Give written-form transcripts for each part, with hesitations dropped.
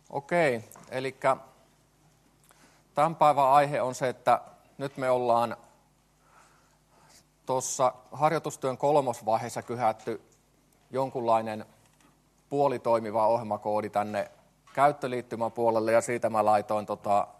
Okei, eli tämän päivän aihe on se, että nyt me ollaan tuossa harjoitustyön kolmosvaiheessa kyhätty jonkunlainen puolitoimiva ohjelmakoodi tänne käyttöliittymän puolelle, ja siitä mä laitoin,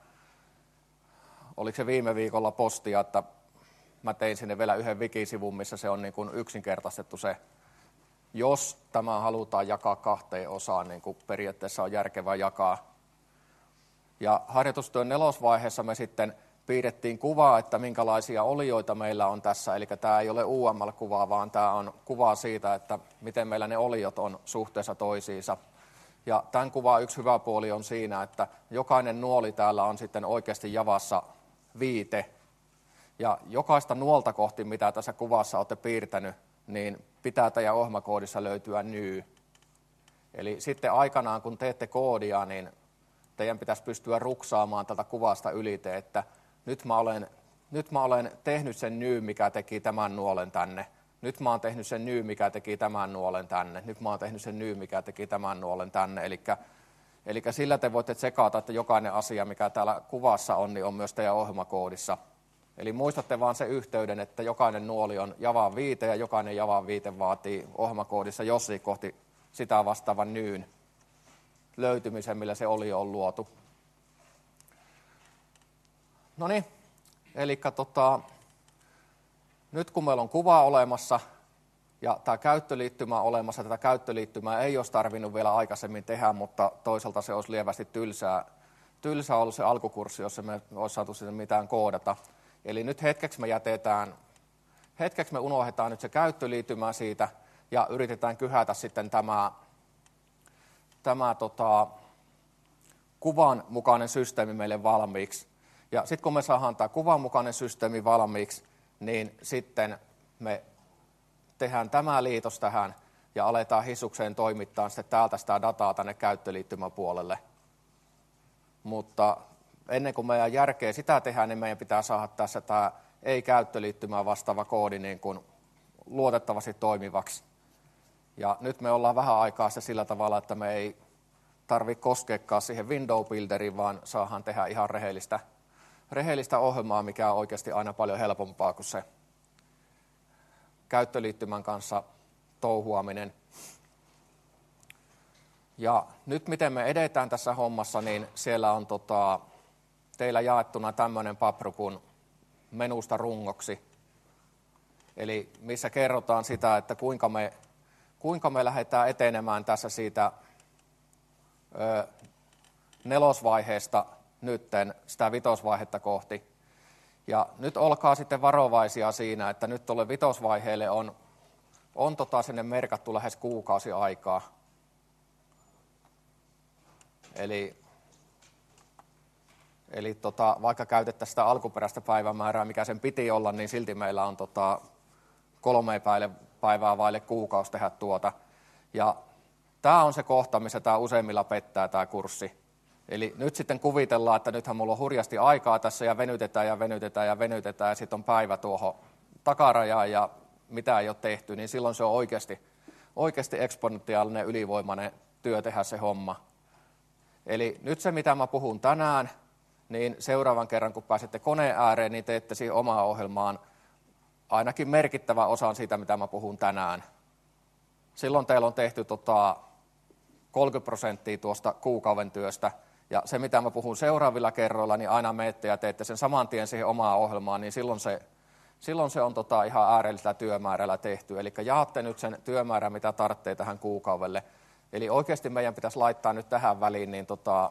oliko se viime viikolla postia, että mä tein sinne vielä yhden wikisivun, missä se on niin kuin yksinkertaistettu se, jos tämä halutaan jakaa kahteen osaan, niin kuin periaatteessa on järkevää jakaa. Ja harjoitustyön nelosvaiheessa me sitten piirrettiin kuvaa, että minkälaisia olioita meillä on tässä, eli tämä ei ole UML-kuva, vaan tämä on kuva siitä, että miten meillä ne oliot on suhteessa toisiinsa. Ja tämän kuvan yksi hyvä puoli on siinä, että jokainen nuoli täällä on sitten oikeasti Javassa viite. Ja jokaista nuolta kohti, mitä tässä kuvassa olette piirtänyt, niin pitää teidän ohjelmakoodissa löytyä new. Eli sitten aikanaan, kun teette koodia, niin teidän pitäisi pystyä ruksaamaan tätä kuvasta ylite, että nyt mä olen tehnyt sen new, mikä teki tämän nuolen tänne. Nyt mä oon tehnyt sen new, mikä teki tämän nuolen tänne. Nyt mä oon tehnyt sen new, mikä teki tämän nuolen tänne. Eli sillä te voitte tsekata, että jokainen asia, mikä täällä kuvassa on, niin on myös teidän ohjelmakoodissa. Eli muistatte vaan sen yhteyden, että jokainen nuoli on Javan viite ja jokainen Javan viite vaatii ohjelmakoodissa jossain kohti sitä vastaavan newn löytymisen, millä se olio on luotu. No niin, eli nyt kun meillä on kuva olemassa ja tämä käyttöliittymä olemassa, tätä käyttöliittymää ei olisi tarvinnut vielä aikaisemmin tehdä, mutta toisaalta se olisi lievästi tylsää ollut se alkukurssi, jos me olisi saatu sinne mitään koodata. Eli nyt hetkeksi me unohdetaan nyt se käyttöliittymä siitä ja yritetään kyhätä sitten tämä kuvan mukainen systeemi meille valmiiksi. Ja sitten kun me saadaan tämä kuvan mukainen systeemi valmiiksi, niin sitten me tehdään tämä liitos tähän ja aletaan hisukseen toimittaa sitten täältä sitä dataa tänne käyttöliittymäpuolelle. Mutta ennen kuin meidän järkeä sitä tehdään, niin meidän pitää saada tässä tämä ei-käyttöliittymää vastaava koodi niin kuin luotettavasti toimivaksi. Ja nyt me ollaan vähän aikaa se sillä tavalla, että me ei tarvitse koskeekaan siihen window builderiin, vaan saadaan tehdä ihan rehellistä ohjelmaa, mikä on oikeasti aina paljon helpompaa kuin se käyttöliittymän kanssa touhuaminen. Ja nyt miten me edetään tässä hommassa, niin siellä on teillä jaettuna tämmöinen papru kuin menusta rungoksi. Eli missä kerrotaan sitä, että kuinka me lähdetään etenemään tässä siitä nelosvaiheesta nytten sitä vitosvaihetta kohti. Ja nyt olkaa sitten varovaisia siinä, että nyt tuolle vitosvaiheelle on sinne merkattu lähes kuukausi aikaa. Eli vaikka käytettäisiin sitä alkuperäistä päivämäärää, mikä sen piti olla, niin silti meillä on 3 päivää vaille kuukausi tehdä tuota. Ja tämä on se kohta, missä tämä useimmilla pettää tämä kurssi. Eli nyt sitten kuvitellaan, että nythän mulla on hurjasti aikaa tässä ja venytetään ja sitten on päivä tuohon takarajaan ja mitä ei ole tehty, niin silloin se on oikeasti eksponentiaalinen ylivoimainen työ tehdä se homma. Eli nyt se, mitä mä puhun tänään, niin seuraavan kerran, kun pääsette koneen ääreen, niin teette siihen omaan ohjelmaan ainakin merkittävä osan siitä, mitä mä puhun tänään. Silloin teillä on tehty 30% tuosta kuukauden työstä, ja se, mitä mä puhun seuraavilla kerroilla, niin aina menette ja teette sen saman tien siihen omaan ohjelmaan, niin silloin se on ihan äärellisellä työmäärällä tehty. Eli jaatte nyt sen työmäärän, mitä tarvitsee tähän kuukaudelle. Eli oikeasti meidän pitäisi laittaa nyt tähän väliin niin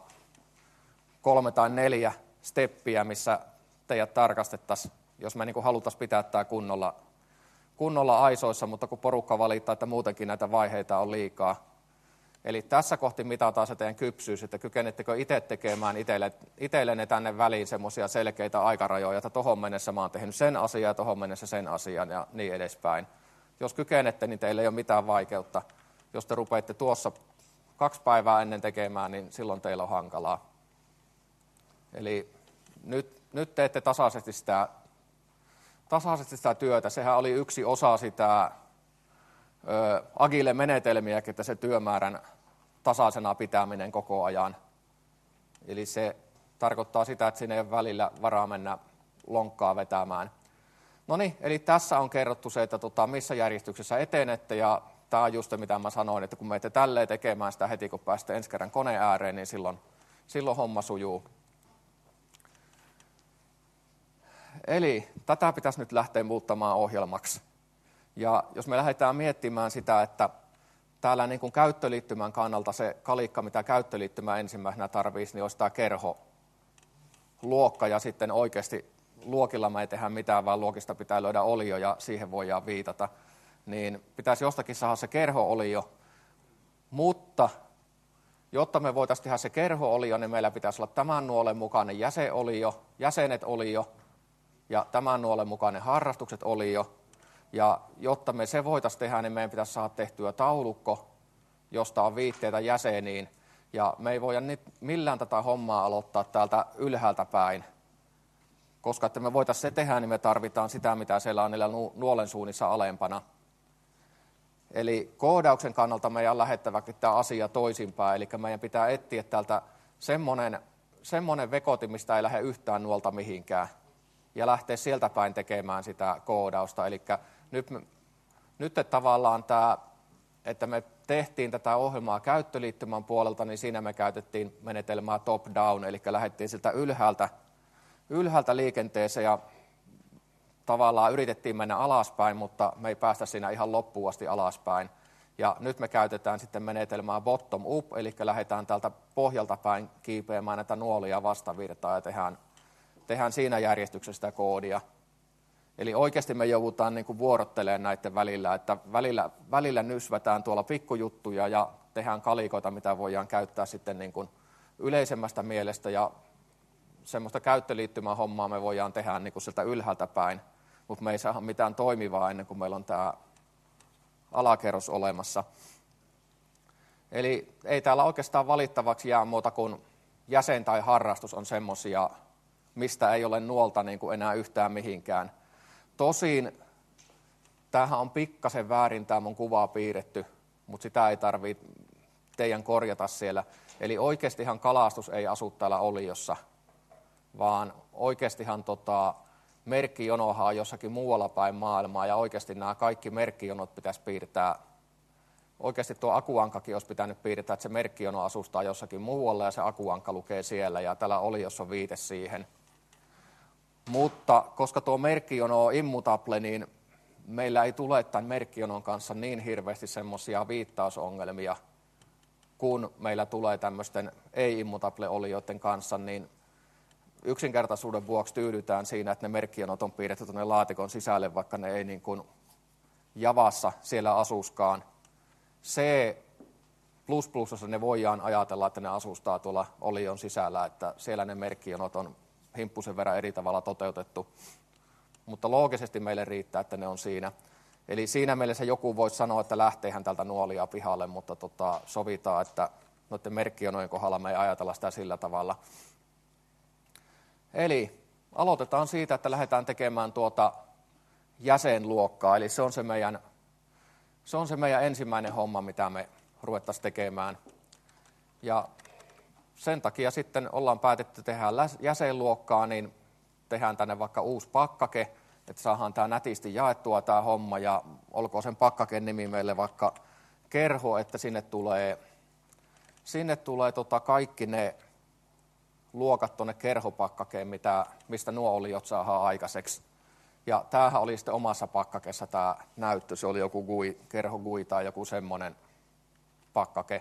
3 tai 4 steppiä, missä teidät tarkastettaisiin, jos me niin haluttaisiin pitää tämä kunnolla aisoissa, mutta kun porukka valittaa, että muutenkin näitä vaiheita on liikaa. Eli tässä kohti mitataan se teidän kypsyys, että kykenettekö itse tekemään itsellenne tänne väliin semmoisia selkeitä aikarajoja, että tohon mennessä mä oon tehnyt sen asian ja tohon mennessä sen asian ja niin edespäin. Jos kykenette, niin teillä ei ole mitään vaikeutta. Jos te rupeatte tuossa 2 päivää ennen tekemään, niin silloin teillä on hankalaa. Eli nyt teette tasaisesti sitä työtä. Sehän oli yksi osa sitä agile menetelmiä, että se työmäärän tasaisena pitäminen koko ajan. Eli se tarkoittaa sitä, että siinä ei ole välillä varaa mennä lonkkaa vetämään. No niin, eli tässä on kerrottu se, että missä järjestyksessä etenette, ja tämä on just se, mitä mä sanoin, että kun menette tälleen tekemään sitä heti, kun pääsette ensi kerran koneen ääreen, niin silloin homma sujuu. Eli tätä pitäisi nyt lähteä muuttamaan ohjelmaksi. Ja jos me lähdetään miettimään sitä, että täällä niin kuin käyttöliittymän kannalta se kalikka, mitä käyttöliittymä ensimmäisenä tarvitsisi, niin olisi tämä kerholuokka, ja sitten oikeasti luokilla me ei tehdä mitään, vaan luokista pitää löydä olio, ja siihen voidaan viitata. Niin pitäisi jostakin saada se kerho-olio, mutta jotta me voitaisiin tehdä se kerho-olio, niin meillä pitäisi olla tämän nuolen mukainen jäsenet olio, ja tämän nuolen mukainen harrastukset olio. Ja jotta me se voitaisiin tehdä, niin meidän pitäisi saada tehtyä taulukko, josta on viitteitä jäseniin. Ja me ei voida millään tätä hommaa aloittaa täältä ylhäältä päin. Koska että me voitaisiin se tehdä, niin me tarvitaan sitä, mitä siellä on niillä nuolensuunnissa alempana. Eli koodauksen kannalta meidän on lähettäväkin tämä asia toisinpäin. Eli meidän pitää etsiä täältä semmoinen vekoti, mistä ei lähde yhtään nuolta mihinkään. Ja lähteä sieltä päin tekemään sitä koodausta. Eli nyt tavallaan tämä, että me tehtiin tätä ohjelmaa käyttöliittymän puolelta, niin siinä me käytettiin menetelmää top-down, eli lähdettiin siltä ylhäältä liikenteeseen ja tavallaan yritettiin mennä alaspäin, mutta me ei päästä siinä ihan loppuun asti alaspäin. Ja nyt me käytetään sitten menetelmää bottom-up, eli lähdetään täältä pohjalta päin kiipeämään näitä nuolia vastavirtaa ja tehdään siinä järjestyksessä sitä koodia. Eli oikeasti me joudutaan niin kuin vuorottelemaan näiden välillä, että välillä nysvätään tuolla pikkujuttuja ja tehdään kalikoita, mitä voidaan käyttää sitten niin kuin yleisemmästä mielestä, ja semmoista käyttöliittymän hommaa me voidaan tehdä niin kuin sieltä ylhäältä päin, mutta me ei saada mitään toimivaa ennen kuin meillä on tämä alakerros olemassa. Eli ei täällä oikeastaan valittavaksi jää muuta kuin jäsen tai harrastus on semmoisia, mistä ei ole nuolta niin kuin enää yhtään mihinkään. Tosin tämähän on pikkasen väärin tämä mun kuvaa piirretty, mutta sitä ei tarvitse teidän korjata siellä. Eli oikeastihan kalastus ei asu täällä oliossa, vaan oikeastihan merkkijonohan on jossakin muualla päin maailmaa, ja oikeasti nämä kaikki merkkijonot pitäisi piirtää. Oikeasti tuo akuankkakin olisi pitänyt piirtää, että se merkkijono asustaa jossakin muualla ja se akuankka lukee siellä, ja täällä oliossa on viite siihen. Mutta koska tuo merkkijono on immutable, niin meillä ei tule tämän merkkijonon kanssa niin hirveästi semmoisia viittausongelmia, kun meillä tulee tämmöisten ei-immutable-olioiden kanssa, niin yksinkertaisuuden vuoksi tyydytään siinä, että ne merkkijonot on piirretty tuonne laatikon sisälle, vaikka ne ei niin kuin Javassa siellä asuskaan. C++:ssa ne voidaan ajatella, että ne asustaa tuolla olion sisällä, että siellä ne merkkijonot on himppusen verran eri tavalla toteutettu. Mutta loogisesti meille riittää, että ne on siinä. Eli siinä mielessä joku voisi sanoa, että lähteehän tältä nuolia pihalle, mutta sovitaan, että noiden merkkijonojen kohdalla me ei ajatella sitä sillä tavalla. Eli aloitetaan siitä, että lähdetään tekemään jäsenluokkaa, eli se on se meidän ensimmäinen homma, mitä me ruvettaisiin tekemään. Ja sen takia sitten ollaan päätetty tehdä jäsenluokkaa, niin tehdään tänne vaikka uusi pakkake, että saadaan tämä nätisti jaettua tämä homma, ja olkoon sen pakkaken nimi meille vaikka kerho, että sinne tulee kaikki ne luokat tuonne kerhopakkakeen, mistä nuo oliot saadaan aikaiseksi. Ja tämähän oli sitten omassa pakkakessa tämä näyttö, se oli joku kerho GUI tai joku semmoinen pakkake.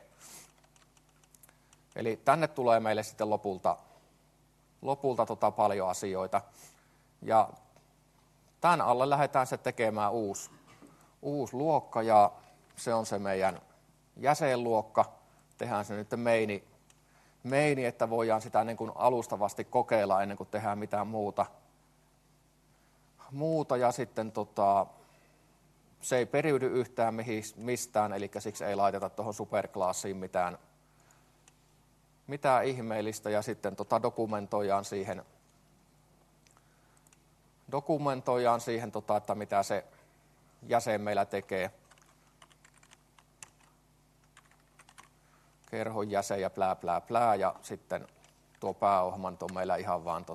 Eli tänne tulee meille sitten lopulta paljon asioita. Ja tämän alle lähdetään se tekemään uusi luokka, ja se on se meidän jäsenluokka. Tehdään se nyt meini, että voidaan sitä niin kuin alustavasti kokeilla ennen kuin tehdään mitään muuta. Ja sitten se ei periydy yhtään mistään, eli siksi ei laiteta tuohon superklassiin mitään ihmeellistä, ja sitten dokumentoidaan siihen, että mitä se jäsen meillä tekee. Kerhon jäsen ja plää, ja sitten tuo pääohjelma on meillä ihan vaan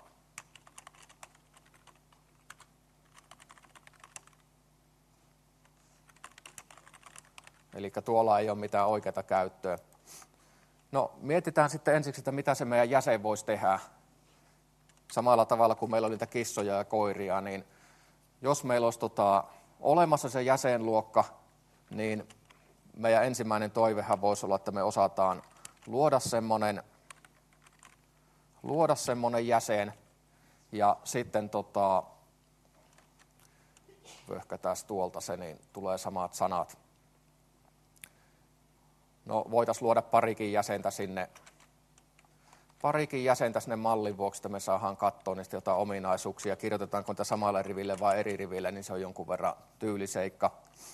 eli tuolla ei ole mitään oikeaa käyttöä. No mietitään sitten ensiksi, että mitä se meidän jäsen voisi tehdä. Samalla tavalla kuin meillä oli niitä kissoja ja koiria, niin jos meillä olisi olemassa se jäsenluokka, niin meidän ensimmäinen toivehan voisi olla, että me osataan luoda semmoinen jäsen ja sitten pöhkätään tuolta se, niin tulee samat sanat. No voitaisiin luoda parikin jäsentä sinne mallin vuoksi, että me saadaan katsoa niistä jotain ominaisuuksia. Kirjoitetaanko niitä samalle riville vai eri riville, niin se on jonkun verran tyyliseikka.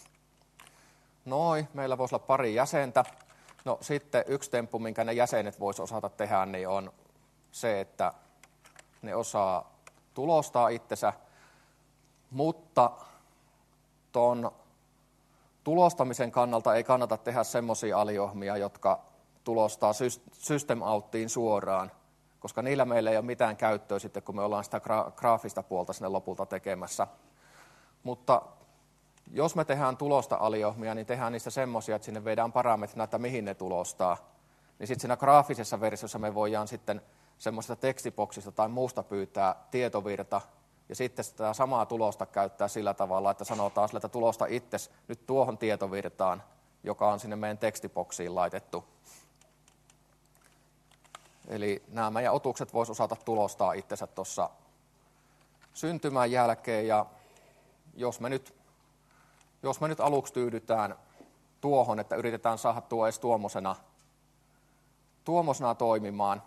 Meillä voisi olla pari jäsentä. No sitten yksi temppu, minkä ne jäsenet voisi osata tehdä, niin on se, että ne osaa tulostaa itsensä, mutta ton tulostamisen kannalta ei kannata tehdä semmoisia aliohmia, jotka tulostaa system outtiin suoraan, koska niillä meillä ei ole mitään käyttöä sitten, kun me ollaan sitä graafista puolta sinne lopulta tekemässä. Mutta jos me tehdään tulosta aliohmia, niin tehdään niistä semmoisia, että sinne vedään parametrina, että mihin ne tulostaa. Niin sitten siinä graafisessa versiossa me voidaan sitten semmoisesta tekstiboksista tai muusta pyytää tietovirta, ja sitten sitä samaa tulosta käyttää sillä tavalla, että sanotaan sille, että tulosta itse nyt tuohon tietovirtaan, joka on sinne meidän tekstiboksiin laitettu. Eli nämä meidän otukset voisi osata tulostaa itsensä tuossa syntymän jälkeen, ja jos me nyt aluksi tyydytään tuohon, että yritetään saada tuo edes tuommoisena toimimaan,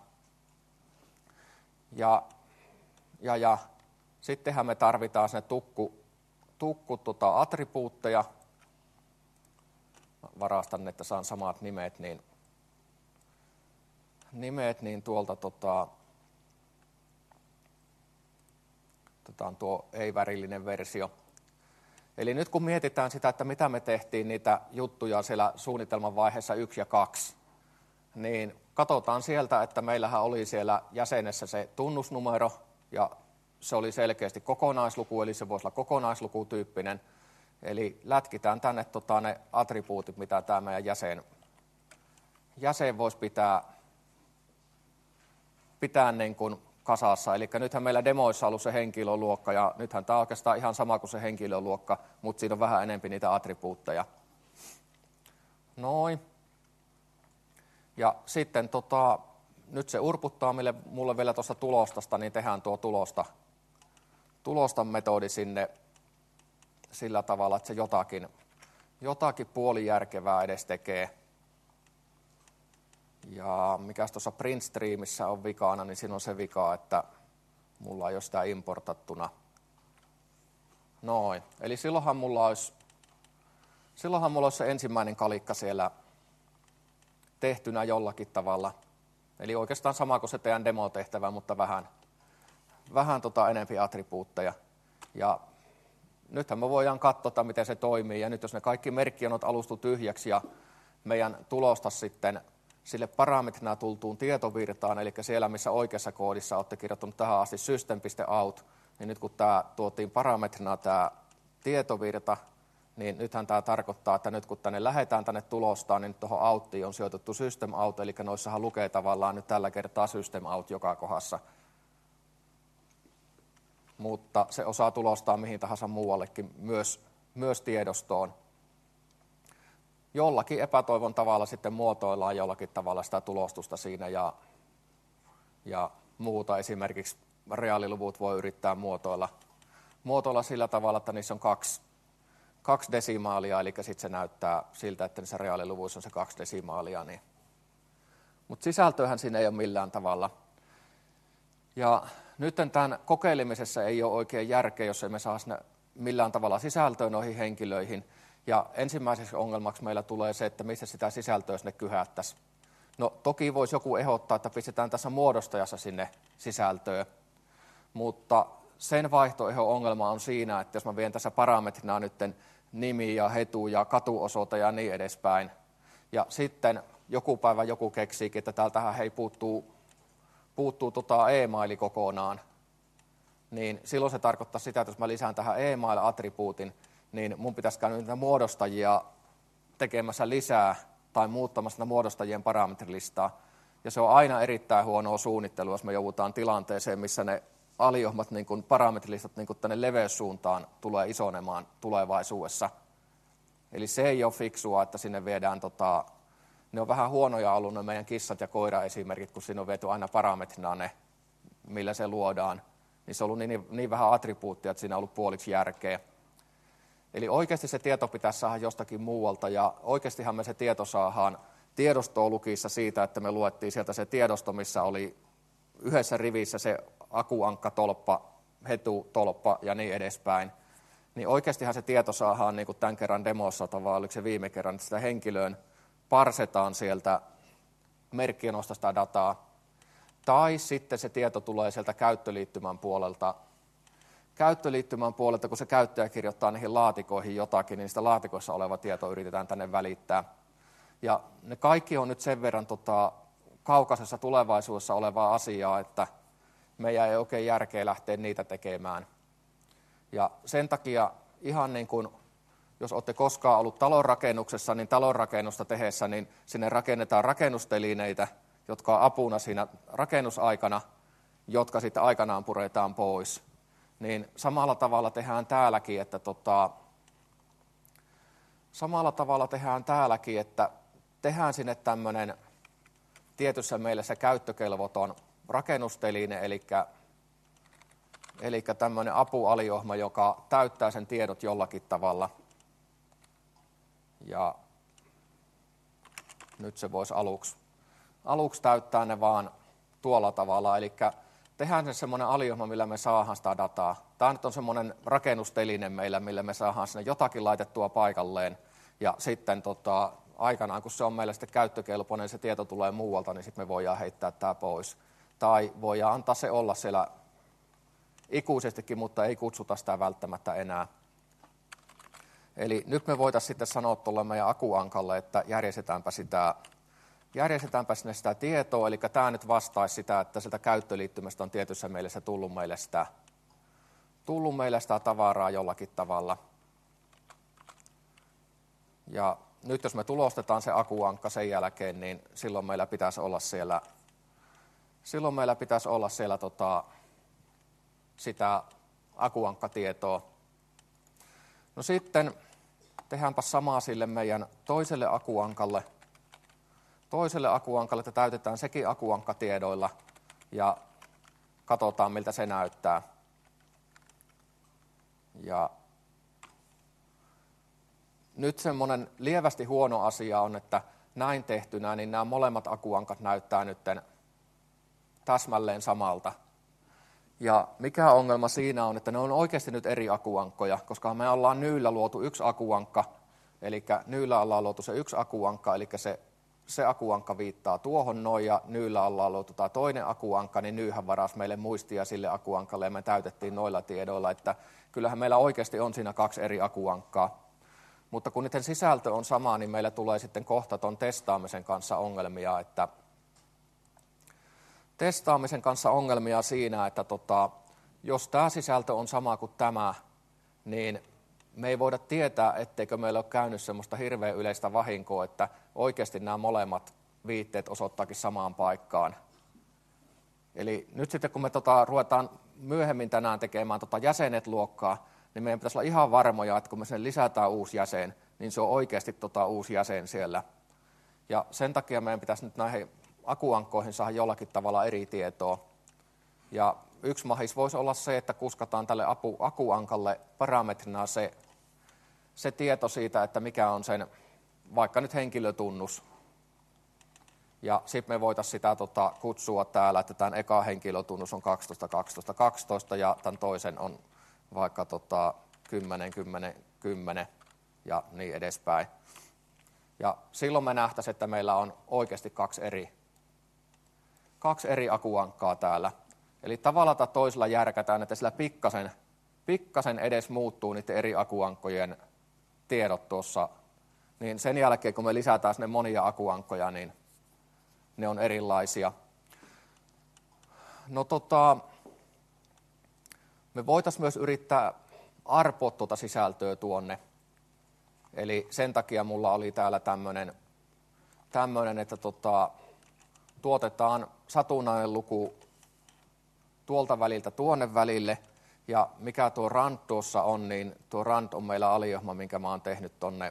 ja sittenhän me tarvitaan sinne tukku attribuutteja. Varastan, että saan samat nimet, niin tuolta otetaan tuo ei-värillinen versio. Eli nyt kun mietitään sitä, että mitä me tehtiin niitä juttuja siellä suunnitelman vaiheessa 1 ja 2, niin katsotaan sieltä, että meillähän oli siellä jäsenessä se tunnusnumero, ja se oli selkeästi kokonaisluku, eli se voisi olla kokonaislukutyyppinen. Eli lätkitään tänne ne attribuutit, mitä tämä meidän jäsen voisi pitää niin kuin kasassa. Eli nythän meillä demoissa on ollut se henkilöluokka, ja nythän tämä on oikeastaan ihan sama kuin se henkilöluokka, mutta siinä on vähän enemmän niitä attribuutteja. Noin. Ja sitten nyt se urputtaa mulle vielä tuosta tulostasta, niin tehdään tuo tulosta metodi sinne sillä tavalla, että se jotakin puolijärkevää edes tekee. Ja mikäs tuossa print-streamissä on vikana, niin siinä on se vika, että mulla ei ole sitä importattuna. Noin. Eli silloinhan mulla olisi se ensimmäinen kalikka siellä tehtynä jollakin tavalla. Eli oikeastaan sama kuin se teidän demotehtävä, mutta vähän enempi attribuutteja. Ja nythän me voidaan katsoa, miten se toimii. Ja nyt jos ne kaikki merkkijonot alustu tyhjäksi ja meidän tulosta sitten sille parametrina tultuun tietovirtaan, eli siellä missä oikeassa koodissa olette kirjoittanut tähän asti system.out, niin nyt kun tämä tuotiin parametrina tämä tietovirta, niin nythän tämä tarkoittaa, että nyt kun tänne lähdetään tänne tulostaan, niin tuohon outtiin on sijoitettu system out, eli noissahan lukee tavallaan nyt tällä kertaa system out joka kohdassa. Mutta se osaa tulostaa mihin tahansa muuallekin, myös tiedostoon. Jollakin epätoivon tavalla sitten muotoillaan jollakin tavalla sitä tulostusta siinä ja muuta. Esimerkiksi reaaliluvut voi yrittää muotoilla sillä tavalla, että niissä on kaksi desimaalia, eli sitten se näyttää siltä, että niissä reaaliluvuissa on se 2 desimaalia. Niin. Mutta sisältöähän siinä ei ole millään tavalla. Ja nyt tämän kokeilemisessa ei ole oikein järkeä, jos emme saa millään tavalla sisältöä noihin henkilöihin. Ja ensimmäiseksi ongelmaksi meillä tulee se, että missä sitä sisältöä sinne kyhättäisiin. No toki voisi joku ehdottaa, että pistetään tässä muodostajassa sinne sisältöä, mutta sen vaihtoehdon ongelma on siinä, että jos mä vien tässä parametrina nyt nimi ja hetu ja katuosoite ja niin edespäin, ja sitten joku päivä joku keksiikin, että täältähän puuttuu puuttuu e-maili kokonaan, niin silloin se tarkoittaa sitä, että jos mä lisään tähän e-mail-attribuutin, niin mun pitäisi käydä niitä muodostajia tekemässä lisää tai muuttamassa muodostajien parametrilistaa. Ja se on aina erittäin huonoa suunnittelua, jos me joudutaan tilanteeseen, missä ne aliohmat, niin kuin parametrilistat niin kuin tänne leveyssuuntaan tulee isonemaan tulevaisuudessa. Eli se ei ole fiksua, että sinne viedään, ne on vähän huonoja ollut ne meidän kissat ja koira esimerkit, kun siinä on viety aina parametrina ne, millä se luodaan. Niin se on ollut niin vähän attribuuttia, että siinä on ollut puoliksi järkeä. Eli oikeasti se tieto pitäisi saada jostakin muualta, ja oikeastihan me se tieto saadaan tiedostoon lukissa siitä, että me luettiin sieltä se tiedosto, missä oli yhdessä rivissä se akuankkatolppa, hetutolppa ja niin edespäin. Niin oikeastihan se tieto saadaan niin kuin tämän kerran demossa, tai oliko se viime kerran, että sitä henkilöön parsetaan sieltä merkkionosta sitä dataa, tai sitten se tieto tulee sieltä käyttöliittymän puolelta, kun se käyttäjä kirjoittaa niihin laatikoihin jotakin, niin sitä laatikoissa oleva tieto yritetään tänne välittää. Ja ne kaikki on nyt sen verran kaukaisessa tulevaisuudessa olevaa asiaa, että meidän ei oikein järkeä lähteä niitä tekemään. Ja sen takia ihan niin kuin, jos olette koskaan ollut talonrakennuksessa, niin talonrakennusta tehdessä, niin sinne rakennetaan rakennustelineitä, jotka on apuna siinä rakennusaikana, jotka sitten aikanaan puretaan pois. Niin samalla tavalla tehdään täälläkin, että tehdään sinne tämmöinen tietyssä mielessä käyttökelvoton rakennusteline, eli tämmöinen apualiohma, joka täyttää sen tiedot jollakin tavalla. Ja nyt se voisi aluksi täyttää ne vaan tuolla tavalla, eli tehdään se semmoinen aliohma, millä me saadaan sitä dataa. Tämä nyt on semmoinen rakennusteline meillä, millä me saadaan sinne jotakin laitettua paikalleen, ja sitten aikanaan, kun se on meillä sitten käyttökelpoinen, se tieto tulee muualta, niin sitten me voidaan heittää tämä pois. Tai voidaan antaa se olla siellä ikuisestikin, mutta ei kutsuta sitä välttämättä enää. Eli nyt me voitaisiin sitten sanoa tuolle meidän akuankalle, että järjestetäänpä sinne sitä tietoa, eli tämä nyt vastaisi sitä, että sieltä käyttöliittymästä on tietyssä mielessä tullut meille sitä tavaraa jollakin tavalla. Ja nyt jos me tulostetaan se akuankka sen jälkeen, niin silloin meillä pitäisi olla siellä sitä akuankkatietoa. No sitten tehdäänpä samaa sille meidän toiselle akuankalle, että täytetään sekin akuankkatiedoilla ja katsotaan miltä se näyttää. Ja nyt semmoinen lievästi huono asia on, että näin tehtynä, niin nämä molemmat akuankat näyttää nyt täsmälleen samalta. Ja mikä ongelma siinä on, että ne on oikeasti nyt eri akuankkoja, koska me ollaan Nyllä luotu yksi akuankka, eli Nyllä ollaan luotu se yksi akuankka, eli se akuankka viittaa tuohon noin, ja Nyllä ollaan luotu tämä toinen akuankka, niin Nyhän varasi meille muistia sille akuankalle, ja me täytettiin noilla tiedoilla, että kyllähän meillä oikeasti on siinä kaksi eri akuankkaa. Mutta kun niiden sisältö on sama, niin meillä tulee sitten kohta ton testaamisen kanssa ongelmia, siinä, että jos tämä sisältö on sama kuin tämä, niin me ei voida tietää, etteikö meillä ole käynyt semmoista hirveän yleistä vahinkoa, että oikeasti nämä molemmat viitteet osoittaakin samaan paikkaan. Eli nyt sitten kun me ruvetaan myöhemmin tänään tekemään jäsenet-luokkaa, niin meidän pitäisi olla ihan varmoja, että kun me sinne lisätään uusi jäsen, niin se on oikeasti uusi jäsen siellä. Ja sen takia meidän pitäisi nyt näihin akuankkoihin saada jollakin tavalla eri tietoa. Ja yksi mahis voisi olla se, että kuskataan tälle akuankalle parametrina se tieto siitä, että mikä on sen vaikka nyt henkilötunnus. Ja sitten me voitaisiin sitä kutsua täällä, että tämän eka henkilötunnus on 12, 12, 12 ja tämän toisen on vaikka 10, 10, 10 ja niin edespäin. Ja silloin me nähtäisiin, että meillä on oikeasti kaksi eri akuankkaa täällä. Eli tavalla tai toisella järkätään, että sillä pikkasen edes muuttuu niiden eri akuankkojen tiedot tuossa. Niin sen jälkeen, kun me lisätään sinne monia akuankkoja, niin ne on erilaisia. No me voitaisiin myös yrittää arpoa tuota sisältöä tuonne. Eli sen takia mulla oli täällä tämmöinen että tuotetaan satunnainen luku tuolta väliltä tuonne välille. Ja mikä tuo rand tuossa on, niin tuo rand on meillä aliohma, minkä mä oon tehnyt tonne.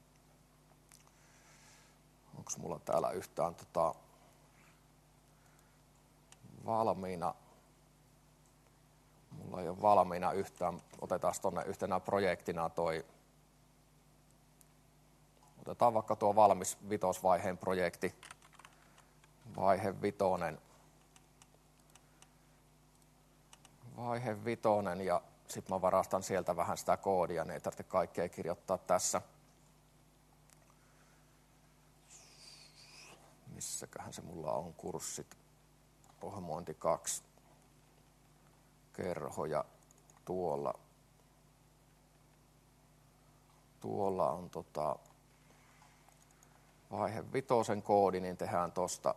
Onko mulla täällä yhtään valmiina? Mulla ei ole valmiina yhtään. Otetaan tonne yhtenä projektina toi. Otetaan vaikka tuo valmis vitosvaiheen projekti. Vaihe vitonen ja sitten mä varastan sieltä vähän sitä koodia, niin ei tarvitse kaikkea kirjoittaa tässä. Missäköhän se mulla on kurssit? Ohjelmointi 2. Kerhoja tuolla. Tuolla on vaihe vitosen koodi, niin tehdään tosta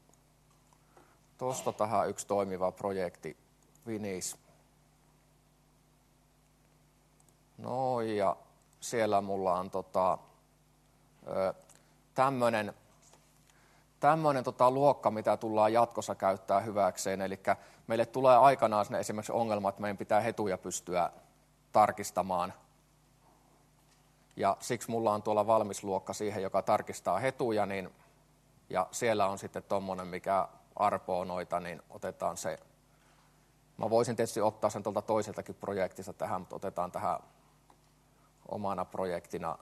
tähän yksi toimiva projekti. Vinis. No ja siellä mulla on tämmönen luokka, mitä tullaan jatkossa käyttää hyväkseen. Eli meille tulee aikanaan sinne esimerkiksi ongelma, että meidän pitää hetuja pystyä tarkistamaan. Ja siksi mulla on tuolla valmis luokka siihen, joka tarkistaa hetuja, ja siellä on sitten tommonen, mikä arpoo noita, niin otetaan se. Mä voisin tietysti ottaa sen tuolta toiseltakin projektista tähän, mutta otetaan tähän omana projektina.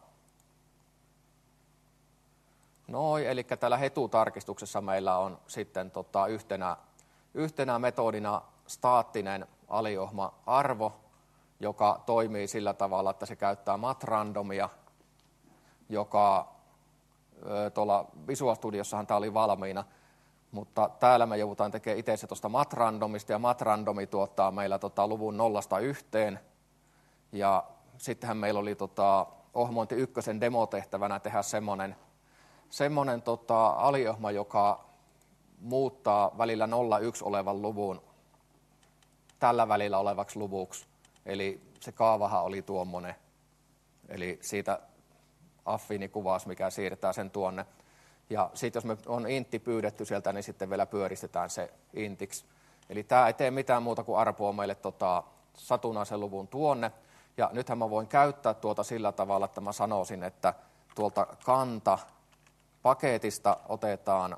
Eli täällä hetutarkistuksessa meillä on sitten yhtenä metodina staattinen aliohma-arvo, joka toimii sillä tavalla, että se käyttää mat-randomia, joka tuolla Visual Studiossahan tämä oli valmiina, mutta täällä me joudutaan tekemään itse se tuosta mat-randomista, ja mat-randomi tuottaa meillä luvun 0–1, ja sittenhän meillä oli ohjelmointi 1 demotehtävänä tehdä semmoinen aliohma, joka muuttaa välillä 0–1 olevan luvun tällä välillä olevaksi luvuksi. Eli se kaavahan oli tuommoinen, eli siitä affiinikuvaus, mikä siirtää sen tuonne. Ja sitten jos me on intti pyydetty sieltä, niin sitten vielä pyöristetään se intiksi. Eli tämä ei tee mitään muuta kuin arpoa meille satunnaisen luvun tuonne. Ja nythän mä voin käyttää tuota sillä tavalla, että mä sanoisin, että tuolta kanta-paketista otetaan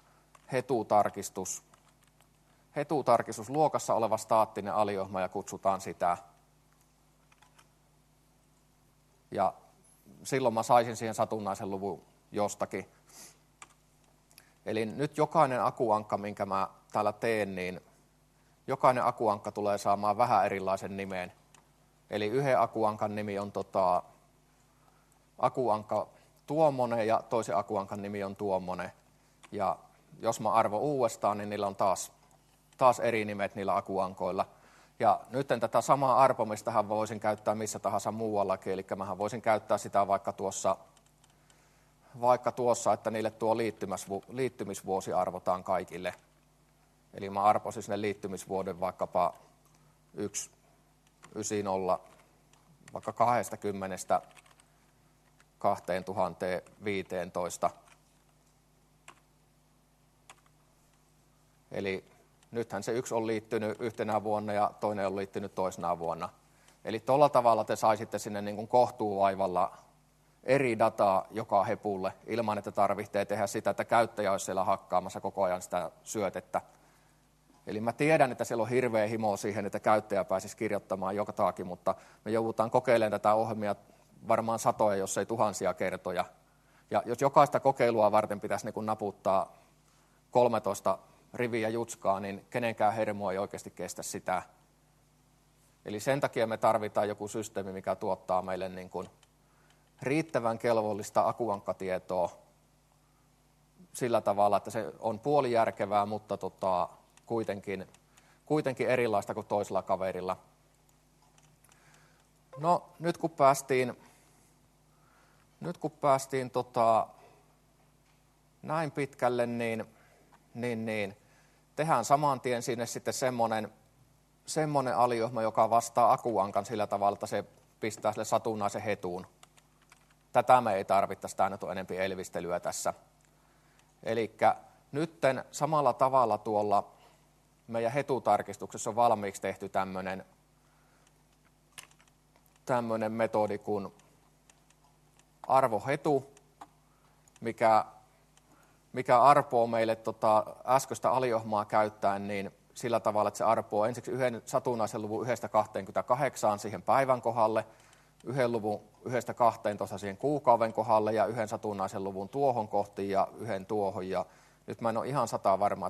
hetutarkistus luokassa oleva staattinen aliohma ja kutsutaan sitä. Ja silloin mä saisin siihen satunnaisen luvun jostakin. Eli nyt jokainen akuankka, minkä mä täällä teen, niin jokainen akuankka tulee saamaan vähän erilaisen nimen. Eli yhden akuankan nimi on akuankka tuommoinen ja toisen akuankan nimi on tuommoinen. Ja jos mä arvon uudestaan, niin niillä on taas eri nimet niillä akuankoilla. Ja nyt tätä samaa arpomistahan voisin käyttää missä tahansa muuallakin, eli mähän voisin käyttää sitä vaikka tuossa, että niille tuo liittymisvuosi arvotaan kaikille. Eli mä arpoisin sinne liittymisvuoden vaikkapa 190, vaikka 20 2015. Eli nythän se yksi on liittynyt yhtenä vuonna ja toinen on liittynyt toisena vuonna. Eli tuolla tavalla te saisitte sinne niin kuin kohtuuvaivalla eri dataa joka hepulle ilman, että tarvitsee tehdä sitä, että käyttäjä olisi siellä hakkaamassa koko ajan sitä syötettä. Eli mä tiedän, että siellä on hirveä himo siihen, että käyttäjä pääsisi kirjoittamaan jotakin, mutta me joudutaan kokeilemaan tätä ohjelmia varmaan satoja, jos ei tuhansia kertoja. Ja jos jokaista kokeilua varten pitäisi niin kuin naputtaa 13 riviä jutskaa, niin kenenkään hermo ei oikeasti kestä sitä. Eli sen takia me tarvitaan joku systeemi, mikä tuottaa meille niin kuin riittävän kelvollista akuankkatietoa sillä tavalla, että se on puolijärkevää, mutta kuitenkin erilaista kuin toisella kaverilla. No nyt kun päästiin näin pitkälle, niin tehdään saman tien sinne sitten semmoinen aliohjelma, joka vastaa akuankan sillä tavalla, että se pistää sille satunnaisen hetuun. Tätä me ei tarvittaisi, tämä nyt on enempi elvistelyä tässä. Eli nytten samalla tavalla tuolla meidän hetutarkistuksessa on valmiiksi tehty tämmöinen metodi kuin arvohetu, mikä arpoo meille äskeistä aliohjelmaa käyttäen niin sillä tavalla, että se arpoo ensiksi yhden satunnaisen luvun 1-28 siihen päivän kohdalle, yhden luvun 1-12 siihen kuukauden kohdalle ja yhden satunnaisen luvun tuohon kohtiin ja yhden tuohon. Ja nyt mä en ole ihan varma,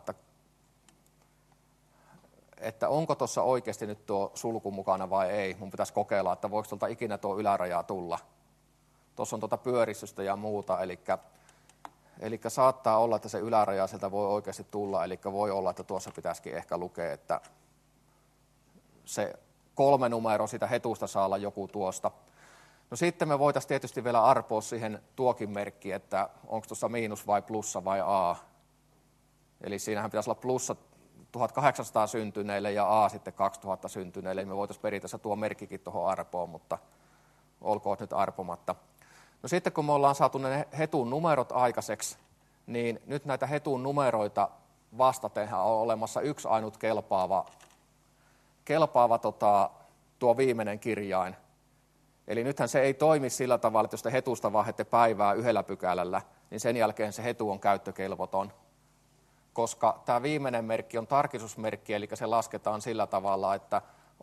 että onko tuossa oikeasti nyt tuo sulku mukana vai ei. Mun pitäisi kokeilla, että voiko tuolta ikinä tuo ylärajaa tulla. Tuossa on pyöristystä ja muuta, eli saattaa olla, että se yläraja sieltä voi oikeasti tulla, eli voi olla, että tuossa pitäisikin ehkä lukea, että se 3 numero sitä hetusta saa olla joku tuosta. No sitten me voitaisiin tietysti vielä arpoa siihen tuokin merkki, että onko tuossa miinus vai plussa vai A. Eli siinähän pitäisi olla plussa 1800 syntyneille ja A sitten 2000 syntyneille. Eli me voitaisiin periaatteessa tuo merkkikin tuohon arpoon, mutta olkoon nyt arpomatta. No sitten kun me ollaan saatu ne hetun numerot aikaiseksi, niin nyt näitä hetun numeroita vastatenhan on olemassa yksi ainut kelpaava tuo viimeinen kirjain. Eli nythän se ei toimi sillä tavalla, että jos te hetusta vaihdatte päivää 1 pykälällä, niin sen jälkeen se hetu on käyttökelvoton. Koska tämä viimeinen merkki on tarkistusmerkki, eli se lasketaan sillä tavalla, että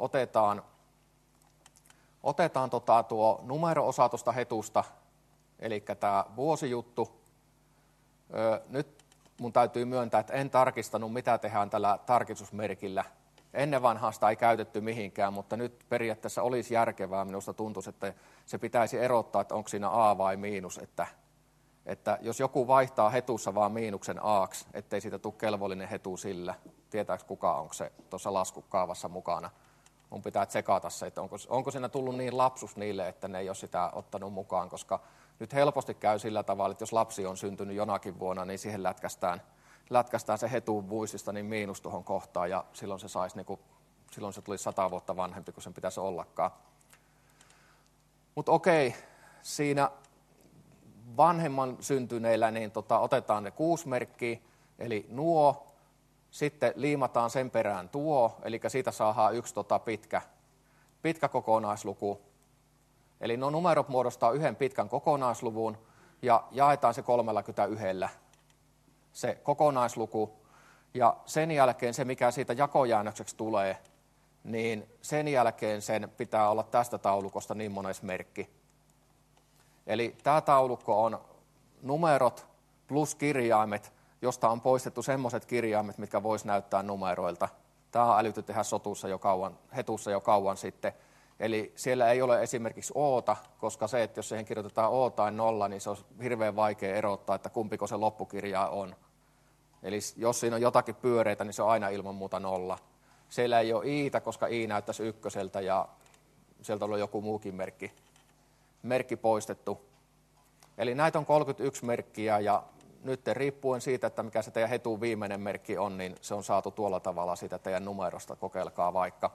otetaan tuo numero-osa tuosta hetusta, eli tämä vuosijuttu. Nyt mun täytyy myöntää, että en tarkistanut, mitä tehdään tällä tarkistusmerkillä. Ennen vanhaa sitä ei käytetty mihinkään, mutta nyt periaatteessa olisi järkevää. Minusta tuntuisi, että se pitäisi erottaa, että onko siinä A vai miinus. Että jos joku vaihtaa hetussa vaan miinuksen A:ksi, ettei siitä tule kelvollinen hetu sillä, tietääkö kuka onko se tuossa laskukaavassa mukana. Mun pitää tsekata se, että onko siinä tullut niin lapsus niille, että ne ei ole sitä ottanut mukaan, koska nyt helposti käy sillä tavalla, että jos lapsi on syntynyt jonakin vuonna, niin siihen lätkästään se hetu muistista niin miinus tuohon kohtaan, ja silloin se tuli 100 vuotta vanhempi kuin sen pitäisi ollakaan. Mutta okei, siinä vanhemman syntyneillä niin otetaan ne 6 merkkiä, eli nuo, sitten liimataan sen perään tuo, eli siitä saadaan yksi pitkä kokonaisluku. Eli nuo numerot muodostaa yhden pitkän kokonaisluvun ja jaetaan se 31 se kokonaisluku. Ja sen jälkeen se, mikä siitä jakojäännökseksi tulee, niin sen jälkeen sen pitää olla tästä taulukosta niin mones merkki. Eli tämä taulukko on numerot plus kirjaimet, josta on poistettu semmoiset kirjaimet, mitkä vois näyttää numeroilta. Tämä on älytty tehdä hetussa jo kauan sitten. Eli siellä ei ole esimerkiksi oota, koska se, että jos siihen kirjoitetaan o tai 0, niin se on hirveän vaikea erottaa, että kumpiko se loppukirja on. Eli jos siinä on jotakin pyöreitä, niin se on aina ilman muuta 0. Siellä ei ole iitä, koska i näyttäisi 1 ja sieltä on joku muukin merkki poistettu. Eli näitä on 31 merkkiä ja nyt riippuen siitä, että mikä se teidän hetun viimeinen merkki on, niin se on saatu tuolla tavalla siitä teidän numerosta. Kokeilkaa vaikka.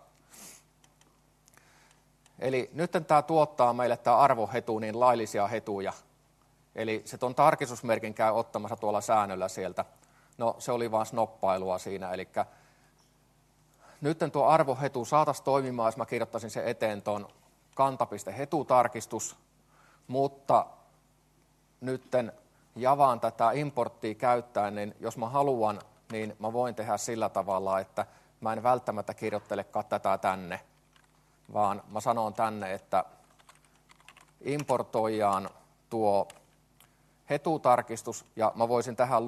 Eli nyt tämä tuottaa meille tämä arvohetu niin laillisia hetuja. Eli se tuon tarkistusmerkin käy ottamassa tuolla säännöllä sieltä. No se oli vaan snoppailua siinä. Eli nyt tuo arvohetu saataisiin toimimaan, jos mä kirjoittaisin sen eteen tuon kanta.hetutarkistus, mutta nytten Javaan tätä importtia käyttäen, niin jos mä haluan, niin mä voin tehdä sillä tavalla, että mä en välttämättä kirjoittelekaan tätä tänne, vaan mä sanon tänne, että importoijaan tuo hetutarkistus, ja mä voisin tähän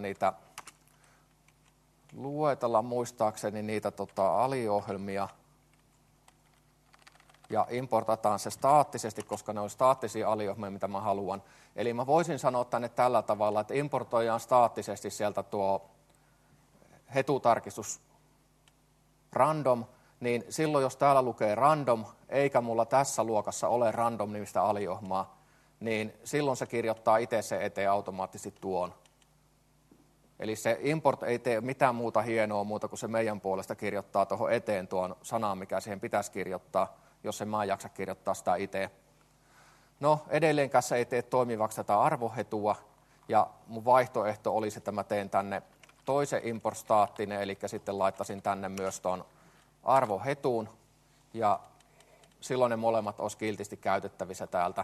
luetella muistaakseni niitä aliohjelmia, ja importataan se staattisesti, koska ne on staattisia aliohjelmia, mitä mä haluan. Eli mä voisin sanoa tänne tällä tavalla, että importoidaan staattisesti sieltä tuo hetutarkistus random, niin silloin jos täällä lukee random, eikä mulla tässä luokassa ole random-nimistä aliohjelmaa, niin silloin se kirjoittaa itse se eteen automaattisesti tuon. Eli se import ei tee mitään muuta hienoa muuta kuin se meidän puolesta kirjoittaa tuohon eteen tuon sanan, mikä siihen pitäisi kirjoittaa, jos en mä jaksa kirjoittaa sitä itse. No edelleenkään se ei tee toimivaksi tätä arvohetua, ja mun vaihtoehto olisi, että mä teen tänne toisen import-staattinen, eli sitten laittaisin tänne myös tuon arvohetuun, ja silloin ne molemmat olisi kiltisti käytettävissä täältä.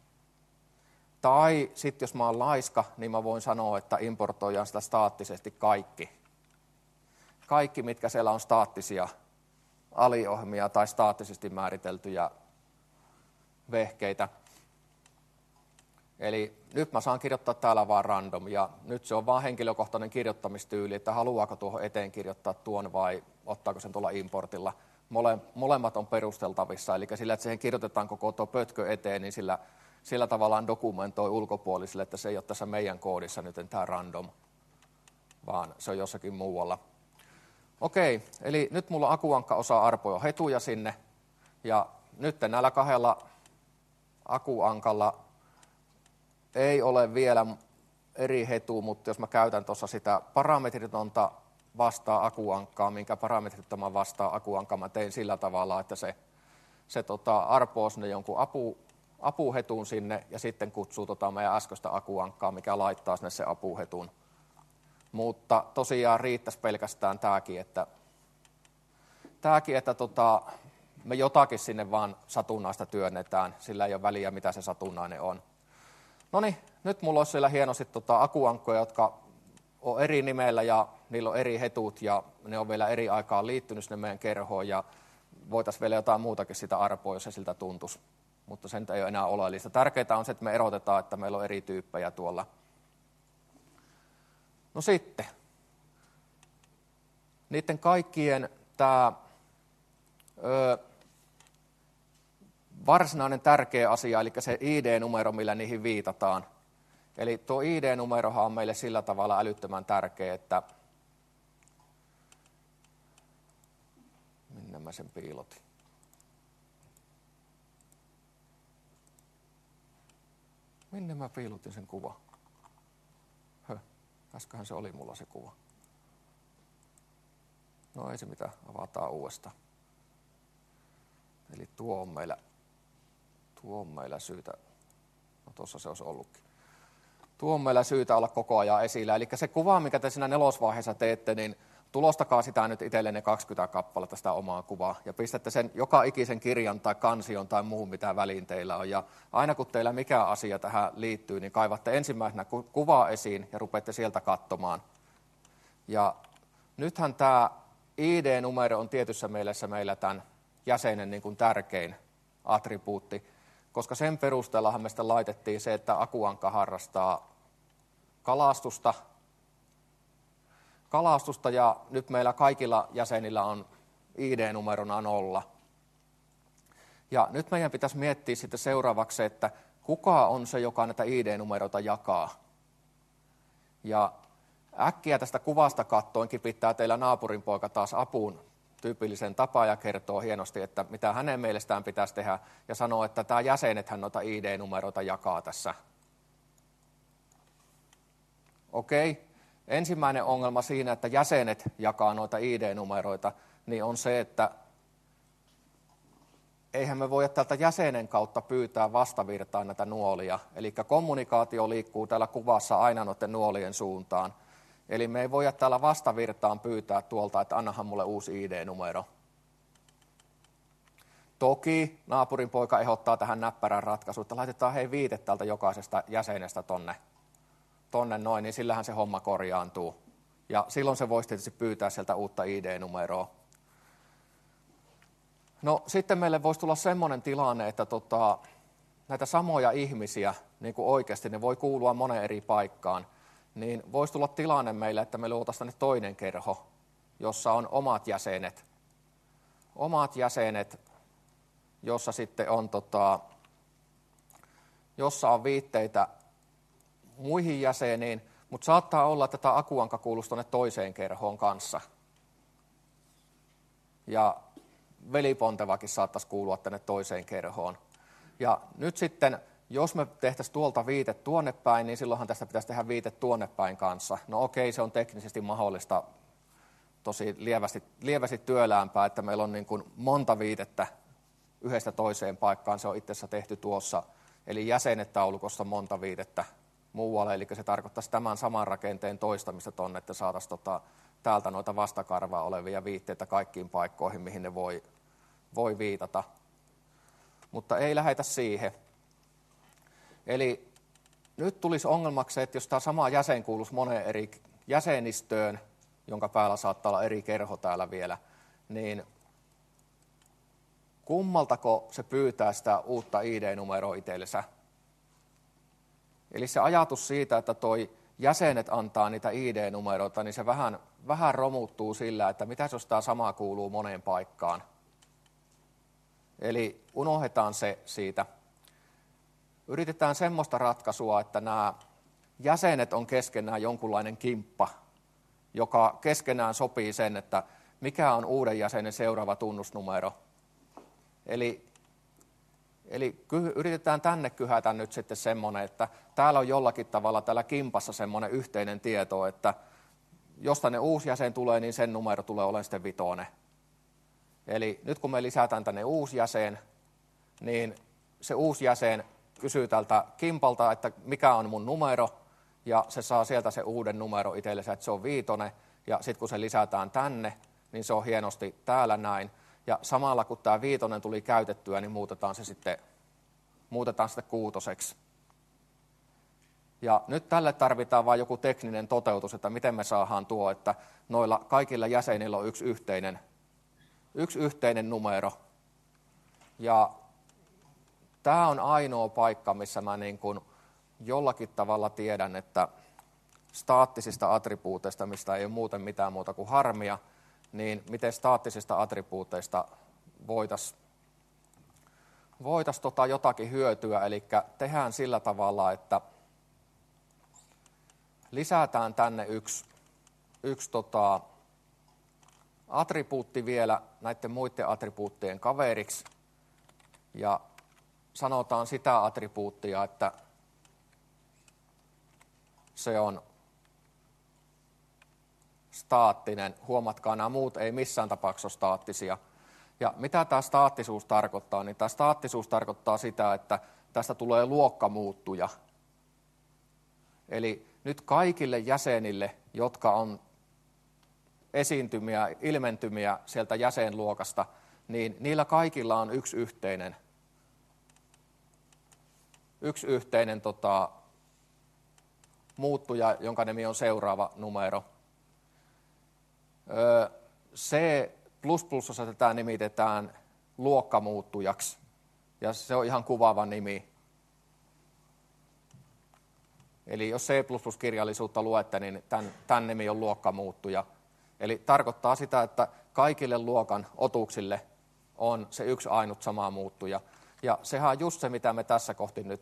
Tai sitten jos mä oon laiska, niin mä voin sanoa, että importoidaan sitä staattisesti kaikki. Kaikki, mitkä siellä on staattisia aliohjelmia tai staattisesti määriteltyjä vehkeitä. Eli nyt mä saan kirjoittaa täällä vaan random, ja nyt se on vaan henkilökohtainen kirjoittamistyyli, että haluaako tuohon eteen kirjoittaa tuon vai ottaako sen tuolla importilla. Molemmat on perusteltavissa, eli sillä, että siihen kirjoitetaan koko tuo pötkö eteen, niin sillä tavallaan dokumentoi ulkopuolisille, että se ei ole tässä meidän koodissa nyt tämä random, vaan se on jossakin muualla. Okei, eli nyt mulla akuankka osaa arpoja hetuja sinne, ja nyt näillä kahdella akuankalla ei ole vielä eri hetu, mutta jos mä käytän tuossa sitä parametritonta vastaa akuankkaa, minkä parametrittoman vastaa akuankkaa, mä tein sillä tavalla, että se arpoo sinne jonkun apuhetun sinne ja sitten kutsuu meidän äskeistä akuankkaa, mikä laittaa sinne se apuhetun. Mutta tosiaan riittäisi pelkästään tämäkin, että me jotakin sinne vaan satunnaista työnnetään, sillä ei ole väliä, mitä se satunnainen on. Noniin, nyt mulla olisi siellä hienosti akuankkoja, jotka on eri nimellä ja niillä on eri hetut ja ne on vielä eri aikaan liittynyt sinne meidän kerhoon ja voitaisiin vielä jotain muutakin sitä arpoa, jos se siltä tuntuisi, mutta sen ei ole enää oleellista. Tärkeintä on se, että me erotetaan, että meillä on eri tyyppejä tuolla. No sitten, niiden kaikkien tämä varsinainen tärkeä asia, eli se ID-numero, millä niihin viitataan. Eli tuo ID-numerohan on meille sillä tavalla älyttömän tärkeä, että minne mä sen piilotin. Minne mä piilotin sen kuvan? Äsköhän se oli mulla se kuva. No ei se mitään, avataan uudestaan. Eli tuo on meillä syytä, no tuossa se olisi ollutkin. Tuo on meillä syytä olla koko ajan esillä. Eli se kuva, mikä te siinä nelosvaiheessa teette, niin tulostakaa sitä nyt itsellenne 20 kappaletta sitä omaa kuvaa. Ja pistätte sen joka ikisen kirjan tai kansion tai muun, mitä väliin teillä on. Ja aina kun teillä mikä asia tähän liittyy, niin kaivatte ensimmäisenä kuvaa esiin ja rupeatte sieltä katsomaan. Ja nythän tämä ID-numero on tietyssä mielessä meillä tämän jäsenen niin kuin tärkein attribuutti, koska sen perusteellahan me sitten laitettiin se, että akuankka harrastaa kalastusta ja nyt meillä kaikilla jäsenillä on ID-numerona 0. Ja nyt meidän pitäisi miettiä sitten seuraavaksi, että kuka on se, joka näitä ID-numeroita jakaa. Ja äkkiä tästä kuvasta kattoinkin pitää teillä naapurin poika taas apuun tyypillisen tapaan ja kertoo hienosti, että mitä hänen mielestään pitäisi tehdä ja sanoo, että tämä jäsenethän noita ID-numeroita jakaa tässä. Okei. Ensimmäinen ongelma siinä, että jäsenet jakaa noita ID-numeroita, niin on se, että eihän me voida tältä jäsenen kautta pyytää vastavirtaan näitä nuolia. Eli kommunikaatio liikkuu täällä kuvassa aina noiden nuolien suuntaan. Eli me ei voida täällä vastavirtaan pyytää tuolta, että annahan mulle uusi ID-numero. Toki naapurin poika ehdottaa tähän näppärän ratkaisuun, että laitetaan viite täältä jokaisesta jäsenestä tonne noin, niin sillähän se homma korjaantuu. Ja silloin se voisi tietysti pyytää sieltä uutta ID-numeroa. No sitten meille voisi tulla semmoinen tilanne, että näitä samoja ihmisiä, niin kuin oikeasti ne voi kuulua moneen eri paikkaan, niin voisi tulla tilanne meille, että me luotaisiin tänne toinen kerho, jossa on omat jäsenet, jossa sitten on, jossa on viitteitä muihin jäseniin, mutta saattaa olla, että tämä akuankka kuuluisi tuonne toiseen kerhoon kanssa. Ja velipontevakin saattaisi kuulua tänne toiseen kerhoon. Ja nyt sitten, jos me tehtäisiin tuolta viite tuonne päin, niin silloinhan tästä pitäisi tehdä viite tuonne päin kanssa. No okei, se on teknisesti mahdollista, tosi lievästi työläämpää, että meillä on niin kuin monta viitettä yhdestä toiseen paikkaan. Se on itse asiassa tehty tuossa, eli jäsenetaulukossa monta viitettä muualle, eli se tarkoittaisi tämän saman rakenteen toistamista tuonne, että saataisiin täältä noita vastakarvaa olevia viitteitä kaikkiin paikkoihin, mihin ne voi viitata. Mutta ei lähetä siihen. Eli nyt tulisi ongelmaksi se, että jos tämä sama jäsen kuuluisi moneen eri jäsenistöön, jonka päällä saattaa olla eri kerho täällä vielä, niin kummaltako se pyytää sitä uutta ID-numeroa itsellensä? Eli se ajatus siitä, että toi jäsenet antaa niitä ID-numeroita, niin se vähän romuttuu sillä, että mitä jos tämä sama kuuluu moneen paikkaan. Eli unohdetaan se siitä. Yritetään semmoista ratkaisua, että nämä jäsenet on keskenään jonkunlainen kimppa, joka keskenään sopii sen, että mikä on uuden jäsenen seuraava tunnusnumero. Eli yritetään tänne kyhätä nyt sitten semmoinen, että täällä on jollakin tavalla täällä kimpassa semmoinen yhteinen tieto, että jos tänne uusi jäsen tulee, niin sen numero tulee olemaan sitten 5. Eli nyt kun me lisätään tänne uusi jäsen, niin se uusi jäsen kysyy tältä kimpalta, että mikä on mun numero, ja se saa sieltä se uuden numero itsellensä, että se on 5, ja sitten kun se lisätään tänne, niin se on hienosti täällä näin. Ja samalla kun tämä 5 tuli käytettyä, niin muutetaan se sitten 6. Ja nyt tälle tarvitaan vain joku tekninen toteutus, että miten me saadaan tuo, että noilla kaikilla jäsenillä on yksi yhteinen numero. Ja tämä on ainoa paikka, missä mä niin kuin jollakin tavalla tiedän, että staattisista attribuuteista, mistä ei ole muuten mitään muuta kuin harmia, niin miten staattisista attribuuteista voitaisiin jotakin hyötyä. Eli tehdään sillä tavalla, että lisätään tänne yksi attribuutti vielä näiden muiden attribuuttien kaveriksi, ja sanotaan sitä attribuuttia, että se on staattinen. Huomatkaa, nämä muut ei missään tapauksessa ole staattisia. Ja mitä tämä staattisuus tarkoittaa? Niin tämä staattisuus tarkoittaa sitä, että tästä tulee luokkamuuttuja. Eli nyt kaikille jäsenille, jotka on esiintymiä, ilmentymiä sieltä jäsenluokasta, niin niillä kaikilla on yksi yhteinen muuttuja, jonka nimi on seuraava numero. C++:ssa tätä nimitetään luokkamuuttujaksi, ja se on ihan kuvaava nimi. Eli jos C++-kirjallisuutta luette, niin tämän nimi on luokkamuuttuja. Eli tarkoittaa sitä, että kaikille luokan otuksille on se yksi ainut sama muuttuja. Ja sehän on just se, mitä me tässä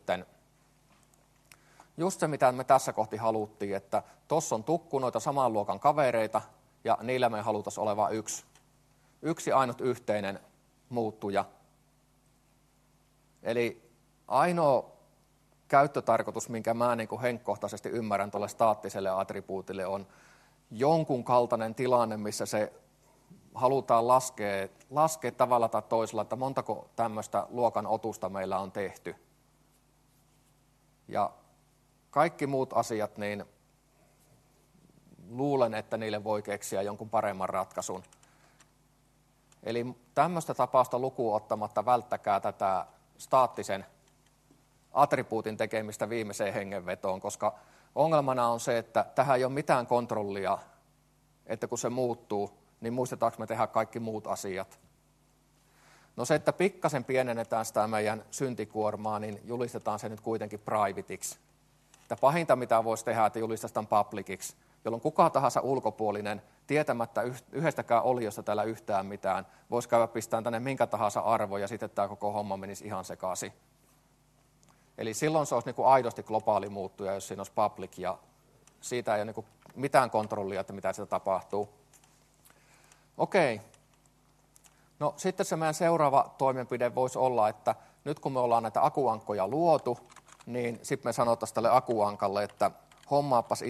kohti haluttiin, että tuossa on tukkunoita saman luokan kavereita, ja niillä me haluttaisiin olevan yksi ainut yhteinen muuttuja. Eli ainoa käyttötarkoitus, minkä mä niin kuin henkkohtaisesti ymmärrän tuolle staattiselle attribuutille, on jonkun kaltainen tilanne, missä se halutaan laskea tavalla tai toisella, että montako tämmöistä luokan otusta meillä on tehty. Ja kaikki muut asiat, niin luulen, että niille voi keksiä jonkun paremman ratkaisun. Eli tämmöistä tapausta lukuun ottamatta välttäkää tätä staattisen attribuutin tekemistä viimeiseen hengenvetoon, koska ongelmana on se, että tähän ei ole mitään kontrollia, että kun se muuttuu, niin muistetaanko me tehdä kaikki muut asiat. No se, että pikkasen pienennetään sitä meidän syntikuormaa, niin julistetaan se nyt kuitenkin privateiksi. Että pahinta, mitä voisi tehdä, että julistetaan publiciksi, jolloin kuka tahansa ulkopuolinen, tietämättä yhdestäkään oliosta täällä yhtään mitään, voisi käydä pistämään tänne minkä tahansa arvo, ja sitten tämä koko homma menisi ihan sekaisin. Eli silloin se olisi niin kuin aidosti globaali muuttuja, jos siinä olisi public, ja siitä ei ole niin kuin mitään kontrollia, että mitä sitä tapahtuu. Okei. No sitten se meidän seuraava toimenpide voisi olla, että nyt kun me ollaan näitä akuankkoja luotu, niin sitten me sanottaisiin tälle akuankalle, että hommaapas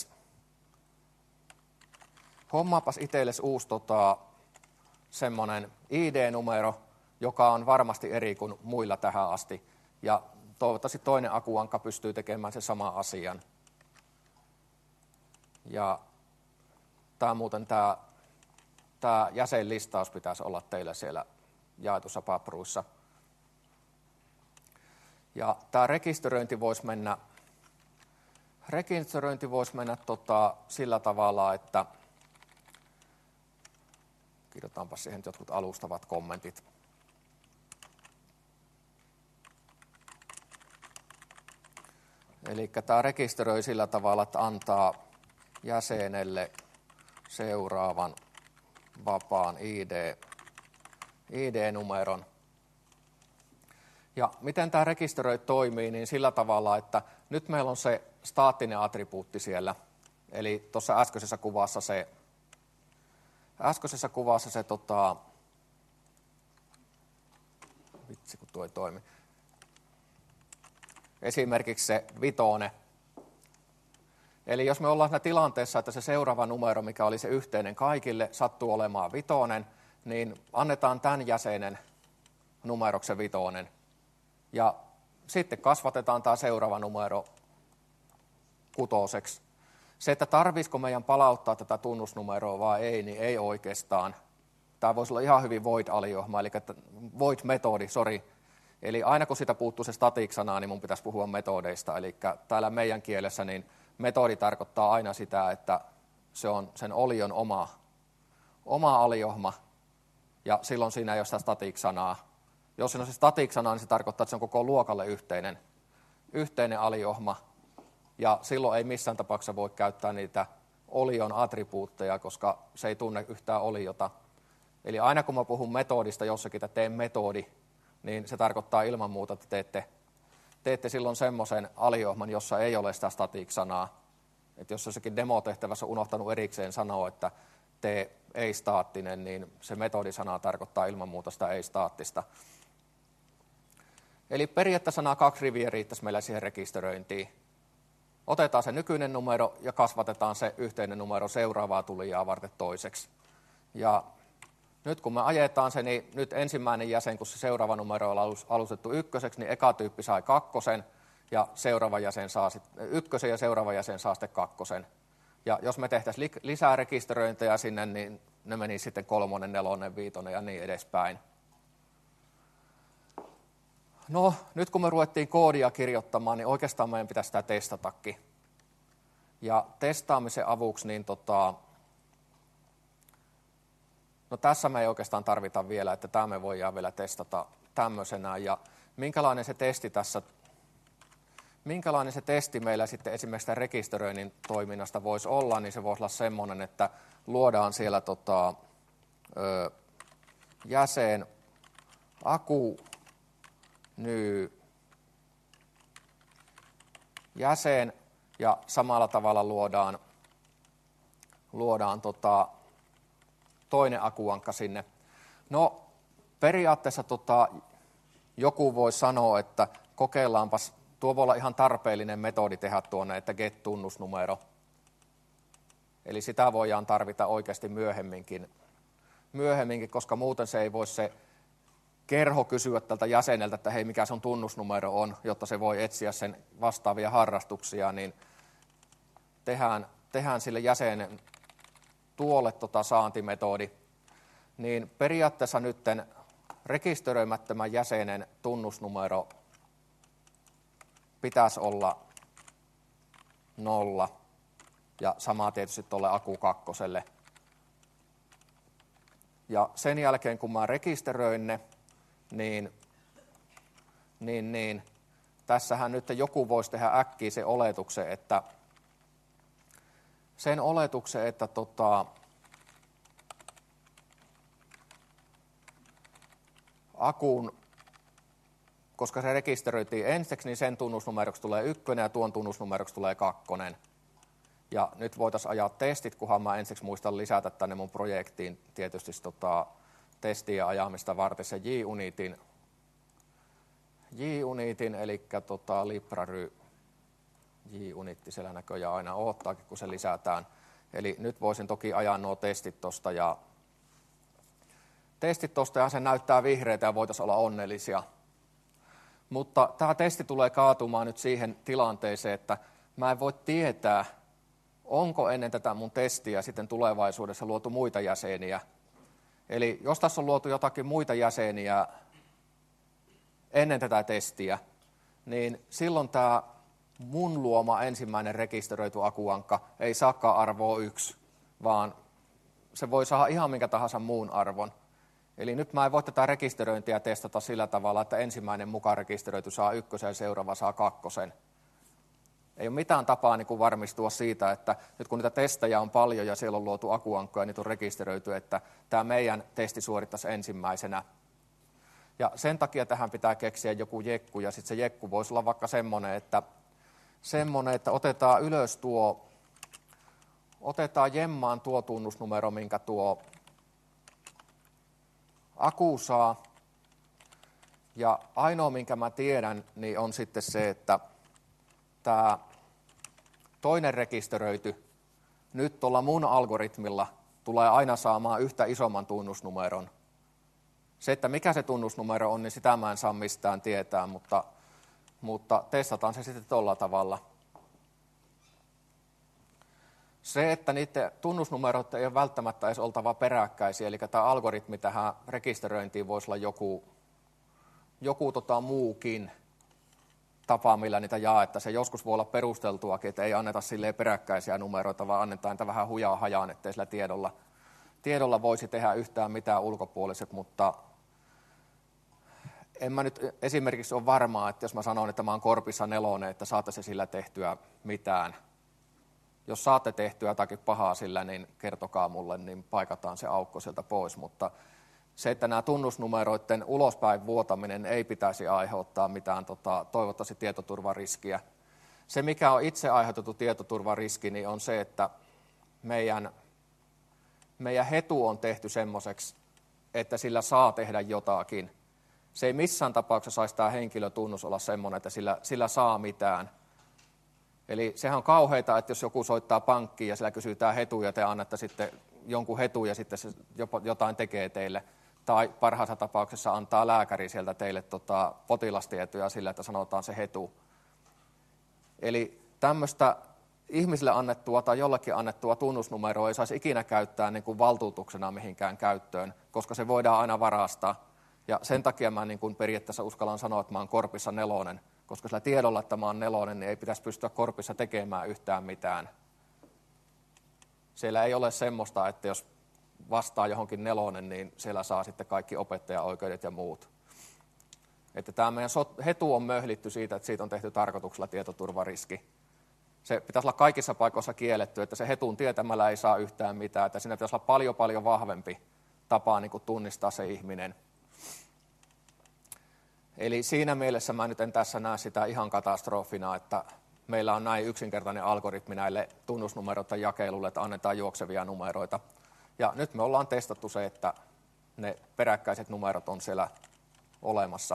itsellesi uusi semmoinen ID-numero, joka on varmasti eri kuin muilla tähän asti. Ja toivottavasti toinen akuankka pystyy tekemään sen saman asian. Ja tämä jäsenlistaus pitäisi olla teillä siellä jaetussa papruissa. Ja tämä rekisteröinti voisi mennä sillä tavalla, että kirjoitaanpa siihen jotkut alustavat kommentit. Eli tämä rekisteröi sillä tavalla, että antaa jäsenelle seuraavan vapaan ID-numeron. Ja miten tämä rekisteröi toimii, niin sillä tavalla, että nyt meillä on se staattinen attribuutti siellä. Eli tuossa äskeisessä kuvassa se vitsi kun tuo ei toimi. Esimerkiksi se 5. Eli jos me ollaan siinä tilanteessa, että se seuraava numero, mikä oli se yhteinen kaikille, sattuu olemaan 5, niin annetaan tämän jäsenen numeroksen 5. Ja sitten kasvatetaan tämä seuraava numero 6. Se, että tarvitsisiko meidän palauttaa tätä tunnusnumeroa vai ei, niin ei oikeastaan. Tämä voisi olla ihan hyvin void-aliohma, eli void-metodi, Eli aina kun sitä puuttuu se static-sanaa, niin mun pitäisi puhua metodeista. Eli täällä meidän kielessä niin metodi tarkoittaa aina sitä, että se on sen olion oma aliohma, ja silloin siinä ei ole sitä static-sanaa. Jos siinä on se static-sana, niin se tarkoittaa, että se on koko luokalle yhteinen aliohma, ja silloin ei missään tapauksessa voi käyttää niitä olion attribuutteja, koska se ei tunne yhtään oliota. Eli aina kun mä puhun metodista jossakin, että teen metodi, niin se tarkoittaa ilman muuta, että teette silloin semmoisen aliohman, jossa ei ole sitä static-sanaa. Että jos jossakin demotehtävässä on unohtanut erikseen sanoa, että tee ei-staattinen, niin se metodisana tarkoittaa ilman muuta sitä ei-staattista. Eli periaatteessa nämä 2 riviä riittäisi meillä siihen rekisteröintiin. Otetaan se nykyinen numero ja kasvatetaan se yhteinen numero seuraavaa tulijaa varten toiseksi. Ja nyt kun me ajetaan se, niin nyt ensimmäinen jäsen, kun se seuraava numero on alustettu 1, niin eka tyyppi sai 2, ja seuraava jäsen saa 1 ja seuraava jäsen saa sitten 2. Ja jos me tehtäisiin lisää rekisteröintejä sinne, niin ne meni sitten 3, 4, 5 ja niin edespäin. No, nyt kun me ruvettiin koodia kirjoittamaan, niin oikeastaan meidän pitäisi sitä testatakin. Ja testaamisen avuksi, niin no tässä me ei oikeastaan tarvita vielä, että tämä me voidaan vielä testata tämmöisenä. Ja minkälainen se testi meillä sitten esimerkiksi tämän rekisteröinnin toiminnasta voisi olla, niin se voisi olla semmoinen, että luodaan siellä jäsen aku ny jäsen ja samalla tavalla luodaan toinen akuankka sinne. No periaatteessa joku voi sanoa, että kokeillaanpas, tuo voi olla ihan tarpeellinen metodi tehdä tuonne, että get-tunnusnumero. Eli sitä voidaan tarvita oikeasti myöhemminkin, koska muuten se ei voi se kerho kysyä tältä jäseneltä, että hei, mikä sun tunnusnumero on, jotta se voi etsiä sen vastaavia harrastuksia, niin tehdään sille jäsenen tuolle saantimetodi, niin periaatteessa nytten rekisteröimättömän jäsenen tunnusnumero pitäisi olla 0, ja sama tietysti tuolle aku 2. Ja sen jälkeen, kun mä rekisteröin ne, niin tässähän nyt joku voisi tehdä äkkiä sen oletuksen, että akun, koska se rekisteröitiin ensiksi, niin sen tunnusnumeroksi tulee 1 ja tuon tunnusnumeroksi tulee 2. Ja nyt voitaisiin ajaa testit, kunhan mä ensiksi muistan lisätä tänne mun projektiin tietysti testien ajamista varten se JUnitin J-Unitin, eli Library J-Unitti siellä näköjään aina odottaakin, kun se lisätään. Eli nyt voisin toki ajaa nuo testit tuosta ja se näyttää vihreitä ja voitaisiin olla onnellisia. Mutta tämä testi tulee kaatumaan nyt siihen tilanteeseen, että mä en voi tietää, onko ennen tätä mun testiä sitten tulevaisuudessa luotu muita jäseniä. Eli jos tässä on luotu jotakin muita jäseniä ennen tätä testiä, niin silloin tämä mun luoma ensimmäinen rekisteröity akuankka ei saakaan arvoa 1, vaan se voi saada ihan minkä tahansa muun arvon. Eli nyt mä en voi tätä rekisteröintiä testata sillä tavalla, että ensimmäinen mukaan rekisteröity saa 1 ja seuraava saa 2. Ei ole mitään tapaa niin kuin varmistua siitä, että nyt kun niitä testejä on paljon ja siellä on luotu akuankkoja ja niitä on rekisteröity, että tämä meidän testi suorittaisi ensimmäisenä. Ja sen takia tähän pitää keksiä joku jekku, ja sitten se jekku voisi olla vaikka semmoinen, että otetaan ylös otetaan jemmaan tuo tunnusnumero, minkä tuo aku saa, ja ainoa minkä mä tiedän, niin on sitten se, että tämä toinen rekisteröity nyt tuolla mun algoritmilla tulee aina saamaan yhtä isomman tunnusnumeron. Se, että mikä se tunnusnumero on, niin sitä mä en saa mistään tietää, mutta testataan se sitten tuolla tavalla. Se, että niiden tunnusnumerot ei ole välttämättä edes oltava peräkkäisiä, eli tämä algoritmi tähän rekisteröintiin voisi olla joku muukin tapa, millä niitä jaettaisiin. Se joskus voi olla perusteltuakin, että ei anneta silleen peräkkäisiä numeroita, vaan annetaan niitä vähän hujaa hajaan, ettei sillä tiedolla voisi tehdä yhtään mitään ulkopuoliset, mutta en mä nyt esimerkiksi ole varmaa, että jos mä sanon, että mä oon Korpissa 4, että saatte se sillä tehtyä mitään. Jos saatte tehtyä jotakin pahaa sillä, niin kertokaa mulle, niin paikataan se aukko sieltä pois, mutta se, että nämä tunnusnumeroiden ulospäin vuotaminen ei pitäisi aiheuttaa mitään toivottavasti tietoturvariskiä. Se, mikä on itse aiheutettu tietoturvariski, niin on se, että meidän hetu on tehty semmoiseksi, että sillä saa tehdä jotakin. Se ei missään tapauksessa saisi tämä henkilötunnus olla semmoinen, että sillä saa mitään. Eli sehän on kauheita, että jos joku soittaa pankkiin ja sillä kysytään hetu ja te annatte sitten jonkun hetu ja sitten se jotain tekee teille. Tai parhaassa tapauksessa antaa lääkäri sieltä teille potilastietoja sillä, että sanotaan se hetu. Eli tämmöistä ihmisille annettua tai jollekin annettua tunnusnumeroa ei saisi ikinä käyttää niin kuin valtuutuksena mihinkään käyttöön, koska se voidaan aina varastaa. Ja sen takia mä niin kuin periaatteessa uskallan sanoa, että mä oon Korpissa 4, koska sillä tiedolla, että mä oon 4, niin ei pitäisi pystyä Korpissa tekemään yhtään mitään. Siellä ei ole semmoista, että jos vastaa johonkin 4, niin siellä saa sitten kaikki opettajaoikeudet ja muut. Että tämä meidän hetu on möhlitty siitä, että siitä on tehty tarkoituksella tietoturvariski. Se pitäisi olla kaikissa paikoissa kielletty, että se hetun tietämällä ei saa yhtään mitään, että siinä pitäisi olla paljon vahvempi tapa niin kuin tunnistaa se ihminen. Eli siinä mielessä mä nyt en tässä näe sitä ihan katastrofina, että meillä on näin yksinkertainen algoritmi näille tunnusnumeroiden jakelulle, että annetaan juoksevia numeroita. Ja nyt me ollaan testattu se, että ne peräkkäiset numerot on siellä olemassa.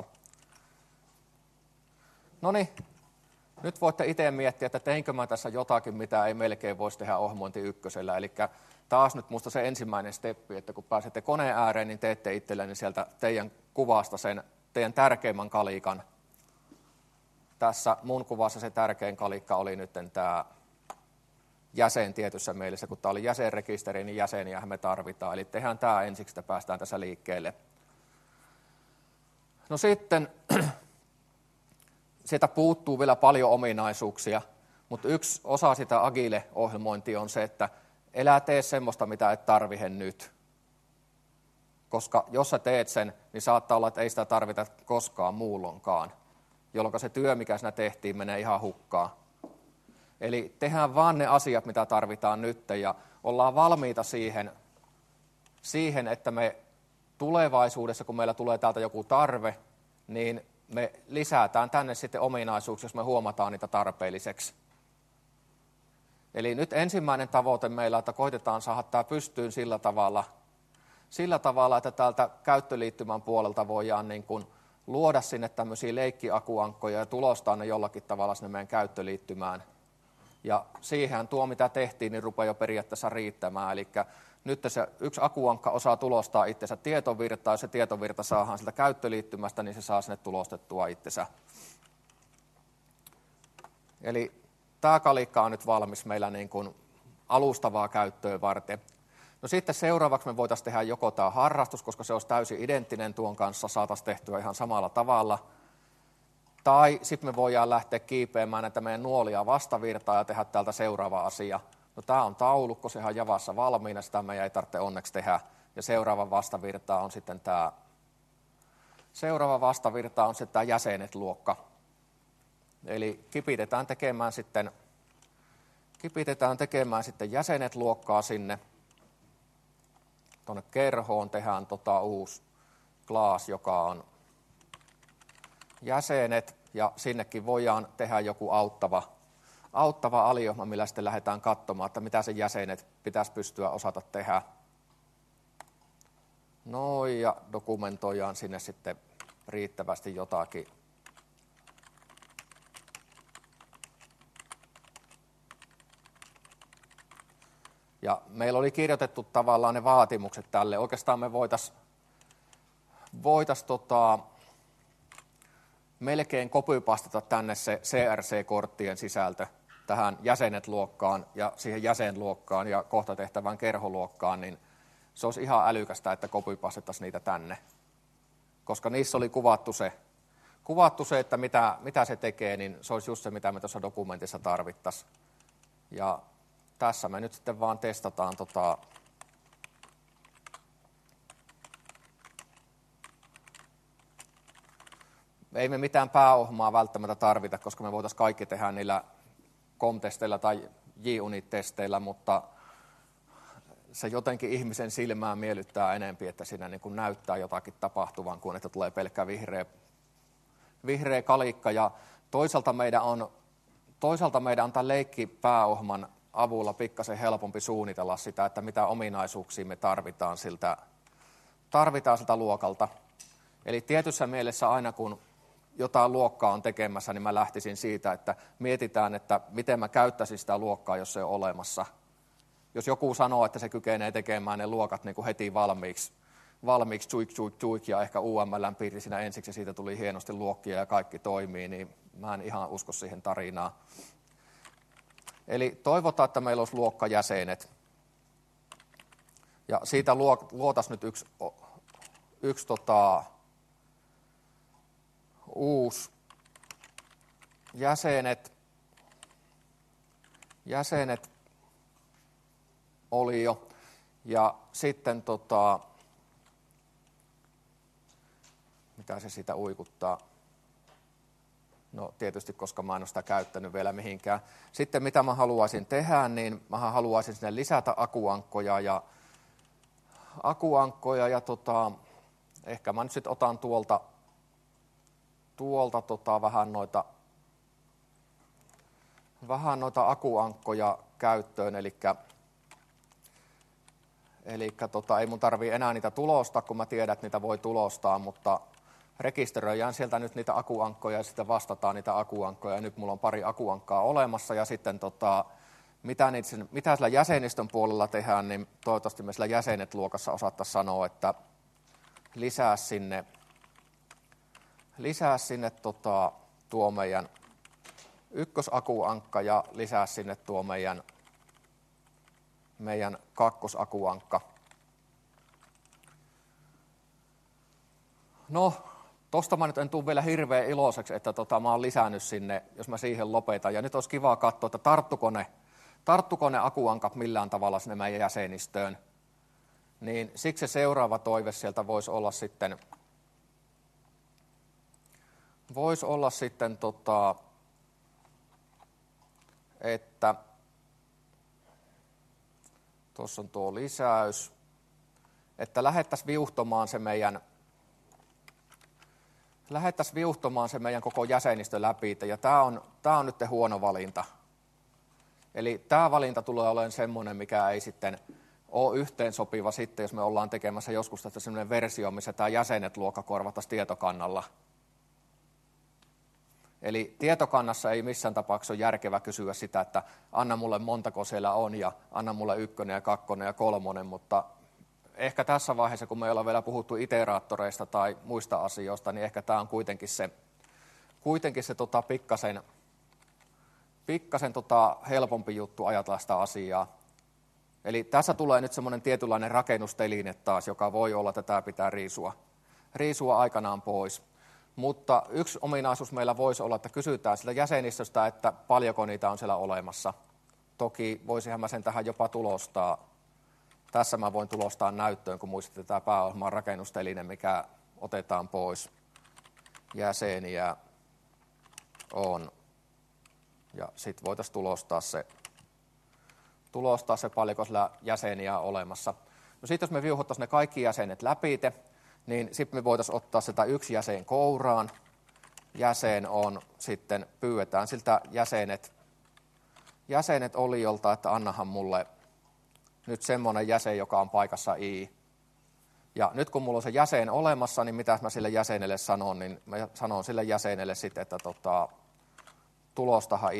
Noniin, nyt voitte itse miettiä, että teinkö mä tässä jotakin, mitä ei melkein voisi tehdä ohjelmointi 1. Eli taas nyt musta se ensimmäinen steppi, että kun pääsette koneen ääreen, niin teette itselleni sieltä teidän kuvasta sen teidän tärkeimmän kalikan. Tässä mun kuvassa se tärkein kalikka oli nyt tämä jäsen tietyssä mielessä. Kun tämä oli jäsenrekisteri, niin jäseniähän me tarvitaan. Eli tehdään tämä ensiksi, että päästään tässä liikkeelle. No sitten, sieltä puuttuu vielä paljon ominaisuuksia, mutta yksi osa sitä Agile-ohjelmointia on se, että elää tee semmoista, mitä et tarvitse nyt. Koska jos sä teet sen, niin saattaa olla, että ei sitä tarvita koskaan muulloinkaan, jolloin se työ, mikä siinä tehtiin, menee ihan hukkaan. Eli tehdään vaan ne asiat, mitä tarvitaan nyt, ja ollaan valmiita siihen, että me tulevaisuudessa, kun meillä tulee täältä joku tarve, niin me lisätään tänne sitten ominaisuuksia, jos me huomataan niitä tarpeelliseksi. Eli nyt ensimmäinen tavoite meillä, että koitetaan saada tämä pystyyn sillä tavalla, että täältä käyttöliittymän puolelta voidaan niin kuin luoda sinne tämmöisiä leikkiakuankkoja ja tulostaa ne jollakin tavalla sinne meidän käyttöliittymään. Ja siihen tuo, mitä tehtiin, niin rupeaa jo periaatteessa riittämään. Eli nyt se yksi akuankka osaa tulostaa itsensä tietovirtaa, ja se tietovirta saadaan sieltä käyttöliittymästä, niin se saa sinne tulostettua itsensä. Eli tämä kalikka on nyt valmis meillä niin kuin alustavaa käyttöä varten. No sitten seuraavaksi me voitaisiin tehdä joko tämä harrastus, koska se olisi täysin identtinen tuon kanssa, saataisiin tehtyä ihan samalla tavalla. Tai sitten me voidaan lähteä kiipeämään näitä meidän nuolia vastavirtaa ja tehdä täältä seuraava asia. No tämä on taulukko, sehän on Javassa valmiina, sitä meidän ei tarvitse onneksi tehdä. Ja seuraava vastavirta on sitten tämä jäsenet-luokka. Eli kipitetään tekemään sitten jäsenet-luokkaa sinne. Tuonne kerhoon tehdään uusi class, joka on jäsenet, ja sinnekin voidaan tehdä joku auttava aliohma, millä sitten lähdetään katsomaan, että mitä sen jäsenet pitäisi pystyä osata tehdä. Noin, ja dokumentoidaan sinne sitten riittävästi jotakin. Ja meillä oli kirjoitettu tavallaan ne vaatimukset tälle. Oikeastaan me voitaisiin melkein copypastata tänne se CRC-korttien sisältö tähän jäsenet-luokkaan ja siihen jäsenluokkaan ja kohta tehtävään kerholuokkaan, niin se olisi ihan älykästä, että copypastettaisiin niitä tänne. Koska niissä oli kuvattu se, että mitä se tekee, niin se olisi just se, mitä me tuossa dokumentissa tarvittaisiin. Ja tässä me nyt sitten vaan testataan ei me mitään pääohmaa välttämättä tarvita, koska me voitaisiin kaikki tehdä niillä COM-testeillä tai JUnit-testeillä, mutta se jotenkin ihmisen silmää miellyttää enempi, että siinä niin kuin näyttää jotakin tapahtuvan, kuin että tulee pelkkä vihreä kalikka. Ja toisaalta meidän on tämän leikkipääohman avulla pikkasen helpompi suunnitella sitä, että mitä ominaisuuksia me tarvitaan siltä luokalta. Eli tietyssä mielessä aina kun jotain luokkaa on tekemässä, niin mä lähtisin siitä, että mietitään, että miten mä käyttäisin sitä luokkaa, jos se on olemassa. Jos joku sanoo, että se kykenee tekemään ne luokat niin kuin heti valmiiksi tsuik, ja ehkä UML:n piirti siinä ensiksi, ja siitä tuli hienosti luokkia ja kaikki toimii, niin mä en ihan usko siihen tarinaan. Eli toivotaan, että meillä olisi luokkajäsenet. Ja siitä luotaisiin nyt yksi uusi jäsenet oli jo. Ja sitten mitä se siitä uikuttaa? No tietysti, koska mä en ole sitä käyttänyt vielä mihinkään. Sitten mitä mä haluaisin tehdä, niin mä haluaisin sinne lisätä akuankkoja ja ehkä mä nyt sitten otan tuolta vähän noita akuankkoja käyttöön, eli ei mun tarvii enää niitä tulostaa, kun mä tiedän, että niitä voi tulostaa, mutta rekisteröidään sieltä nyt niitä akuankkoja ja sitten vastataan niitä akuankkoja. Ja nyt mulla on pari akuankkaa olemassa ja sitten mitä sillä jäsenistön puolella tehdään, niin toivottavasti me sillä jäsenet-luokassa osattaisiin sanoa, että lisää tuo meidän ykkösakuankka ja lisää sinne tuo meidän kakkosakuankka. No, tosta mä nyt en tule vielä hirveän iloiseksi, että mä oon lisännyt sinne, jos mä siihen lopetan. Ja nyt olisi kiva katsoa, että tarttuko ne akuankat millään tavalla sinne meidän jäsenistöön. Niin siksi se seuraava toive sieltä voisi olla sitten että tuossa on tuo lisäys, että lähdettäisiin viuhtomaan se meidän koko jäsenistö läpi, ja tämä on nyt huono valinta. Eli tämä valinta tulee olemaan semmoinen, mikä ei sitten ole yhteensopiva sitten, jos me ollaan tekemässä joskus tästä semmoinen versio, missä tämä jäsenet-luokka korvattaisiin tietokannalla. Eli tietokannassa ei missään tapauksessa ole järkevä kysyä sitä, että anna mulle montako siellä on ja anna mulle 1 ja 2 ja 3, mutta ehkä tässä vaiheessa, kun me ei olla vielä puhuttu iteraattoreista tai muista asioista, niin ehkä tämä on kuitenkin se pikkasen helpompi juttu ajatella sitä asiaa. Eli tässä tulee nyt semmoinen tietynlainen rakennusteline taas, joka voi olla, että tämä pitää riisua aikanaan pois. Mutta yksi ominaisuus meillä voisi olla, että kysytään sitä jäsenistöstä, että paljonko niitä on siellä olemassa. Toki voisinhan mä sen tähän jopa tulostaa. Tässä mä voin tulostaa näyttöön, kun muistatte, että tämä pääohjelma on rakennusteline, mikä otetaan pois. Jäseniä on. Ja sitten voitaisiin tulostaa se paljonko sillä jäseniä on olemassa. No sitten jos me viuhuttaisiin ne kaikki jäsenet läpite, niin sitten me voitaisiin ottaa sitä yksi jäsen kouraan. Jäsen on sitten, pyydetään siltä jäsenet Oliolta, että annahan mulle nyt semmoinen jäsen, joka on paikassa I. Ja nyt kun mulla on se jäsen olemassa, niin mitä mä sille jäsenelle sanon, niin mä sanon sille jäsenelle sitten, että tulostahan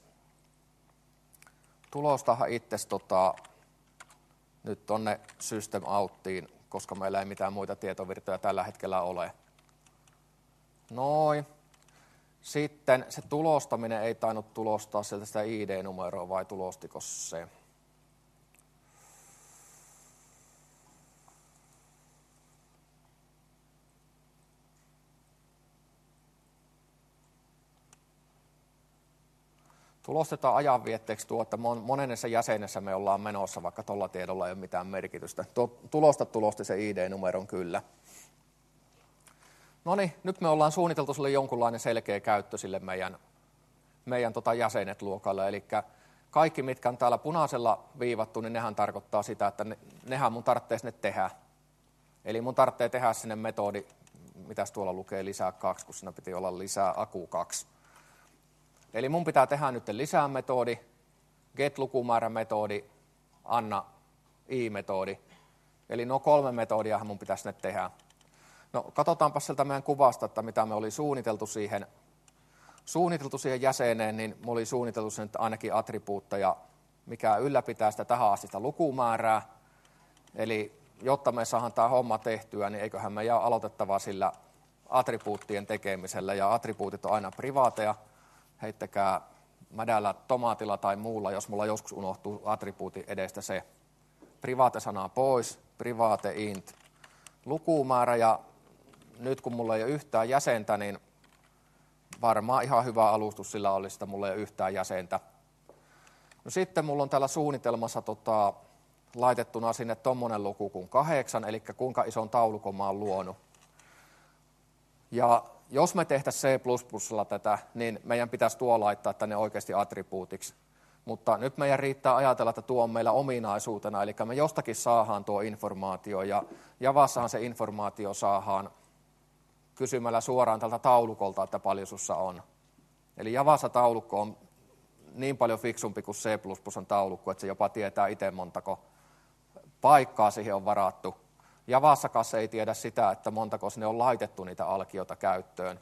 itses nyt tonne system outtiin, koska meillä ei mitään muita tietovirtoja tällä hetkellä ole. Noin. Sitten se tulostaminen ei tainnut tulostaa sieltä sitä ID-numeroa, vai tulostiko se? Tulostetaan ajanvietteeksi tuo, että monennessa jäsenessä me ollaan menossa, vaikka tuolla tiedolla ei ole mitään merkitystä. Tulosti se ID-numeron kyllä. No niin, nyt me ollaan suunniteltu sille jonkunlainen selkeä käyttö sille meidän jäsenet luokalle. Eli kaikki, mitkä on täällä punaisella viivattu, niin nehän tarkoittaa sitä, että nehän mun tarvitsee sinne tehdä. Eli mun tarvitsee tehdä sinne metodi, mitäs tuolla lukee lisää 2, kun siinä piti olla lisää aku 2. Eli mun pitää tehdä nyt lisää metodi, get lukumäärä-metodi, anna i-metodi. Eli 3 metodiahan mun pitäisi sinne tehdä. No katsotaanpa sieltä meidän kuvasta, että mitä me oli suunniteltu siihen jäseneen, niin me oli suunniteltu sen ainakin attribuutteja, mikä ylläpitää sitä tähän asti sitä lukumäärää. Eli jotta me saadaan tämä homma tehtyä, niin eiköhän me jää aloitettavaa sillä attribuuttien tekemisellä, ja attribuutit on aina privaateja. Heittäkää mädällä tomaatilla tai muulla, jos mulla joskus unohtuu attribuutin edestä se private-sana pois, private int, lukumäärä, ja nyt kun mulla ei ole yhtään jäsentä, niin varmaan ihan hyvä alustus sillä olisi, että mulla ei ole yhtään jäsentä. No sitten mulla on täällä suunnitelmassa laitettuna sinne tommonen luku kuin 8, eli kuinka ison taulukon mä oon luonut. Ja jos me tehtäisiin C++:lla tätä, niin meidän pitäisi tuo laittaa tänne oikeasti attribuutiksi. Mutta nyt meidän riittää ajatella, että tuo on meillä ominaisuutena, eli me jostakin saadaan tuo informaatio, ja Javassahan se informaatio saadaan kysymällä suoraan tältä taulukolta, että paljon sussa on. Eli Javassa taulukko on niin paljon fiksumpi kuin C++:n taulukko, että se jopa tietää itse montako paikkaa siihen on varattu. Javassakaan se ei tiedä sitä, että montako sinne on laitettu niitä alkioita käyttöön.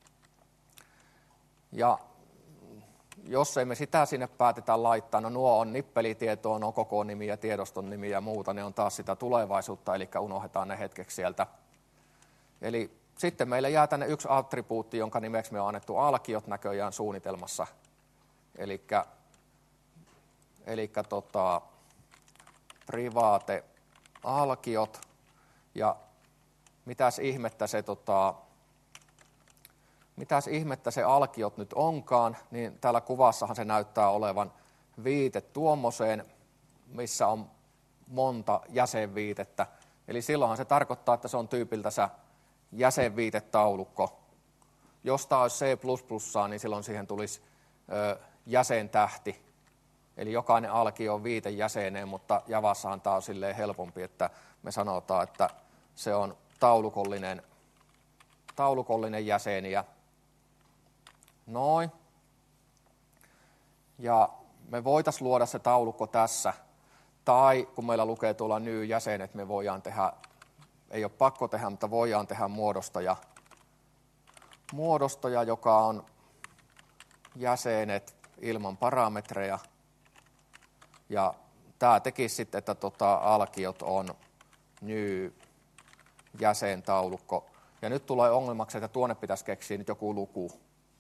Ja jos ei me sitä sinne päätetä laittaa, no nuo on nippelitietoa, nuo koko nimi ja tiedoston nimi ja muuta, ne on taas sitä tulevaisuutta, eli unohdetaan ne hetkeksi sieltä. Eli sitten meillä jää tänne yksi attribuutti, jonka nimeksi me on annettu alkiot näköjään suunnitelmassa. Eli private alkiot, ja mitäs ihmettä se alkiot nyt onkaan, niin täällä kuvassahan se näyttää olevan viite tuommoiseen, missä on monta jäsenviitettä. Eli silloinhan se tarkoittaa, että se on tyypiltä se jäsenviitetaulukko. Jos tämä olisi C++, niin silloin siihen tulisi jäsentähti. Eli jokainen alkio on viite jäseneen, mutta Javassahan tämä on silleen helpompi, että me sanotaan, että se on taulukollinen jäseniä. Noin. Ja me voitaisiin luoda se taulukko tässä. Tai kun meillä lukee tuolla new jäsenet, me voidaan tehdä, ei ole pakko tehdä, mutta voidaan tehdä muodostaja, joka on jäsenet ilman parametreja. Ja tämä tekisi sitten, että alkiot on new jäsentaulukko. Ja nyt tulee ongelmaksi, että tuonne pitäisi keksiä nyt joku luku.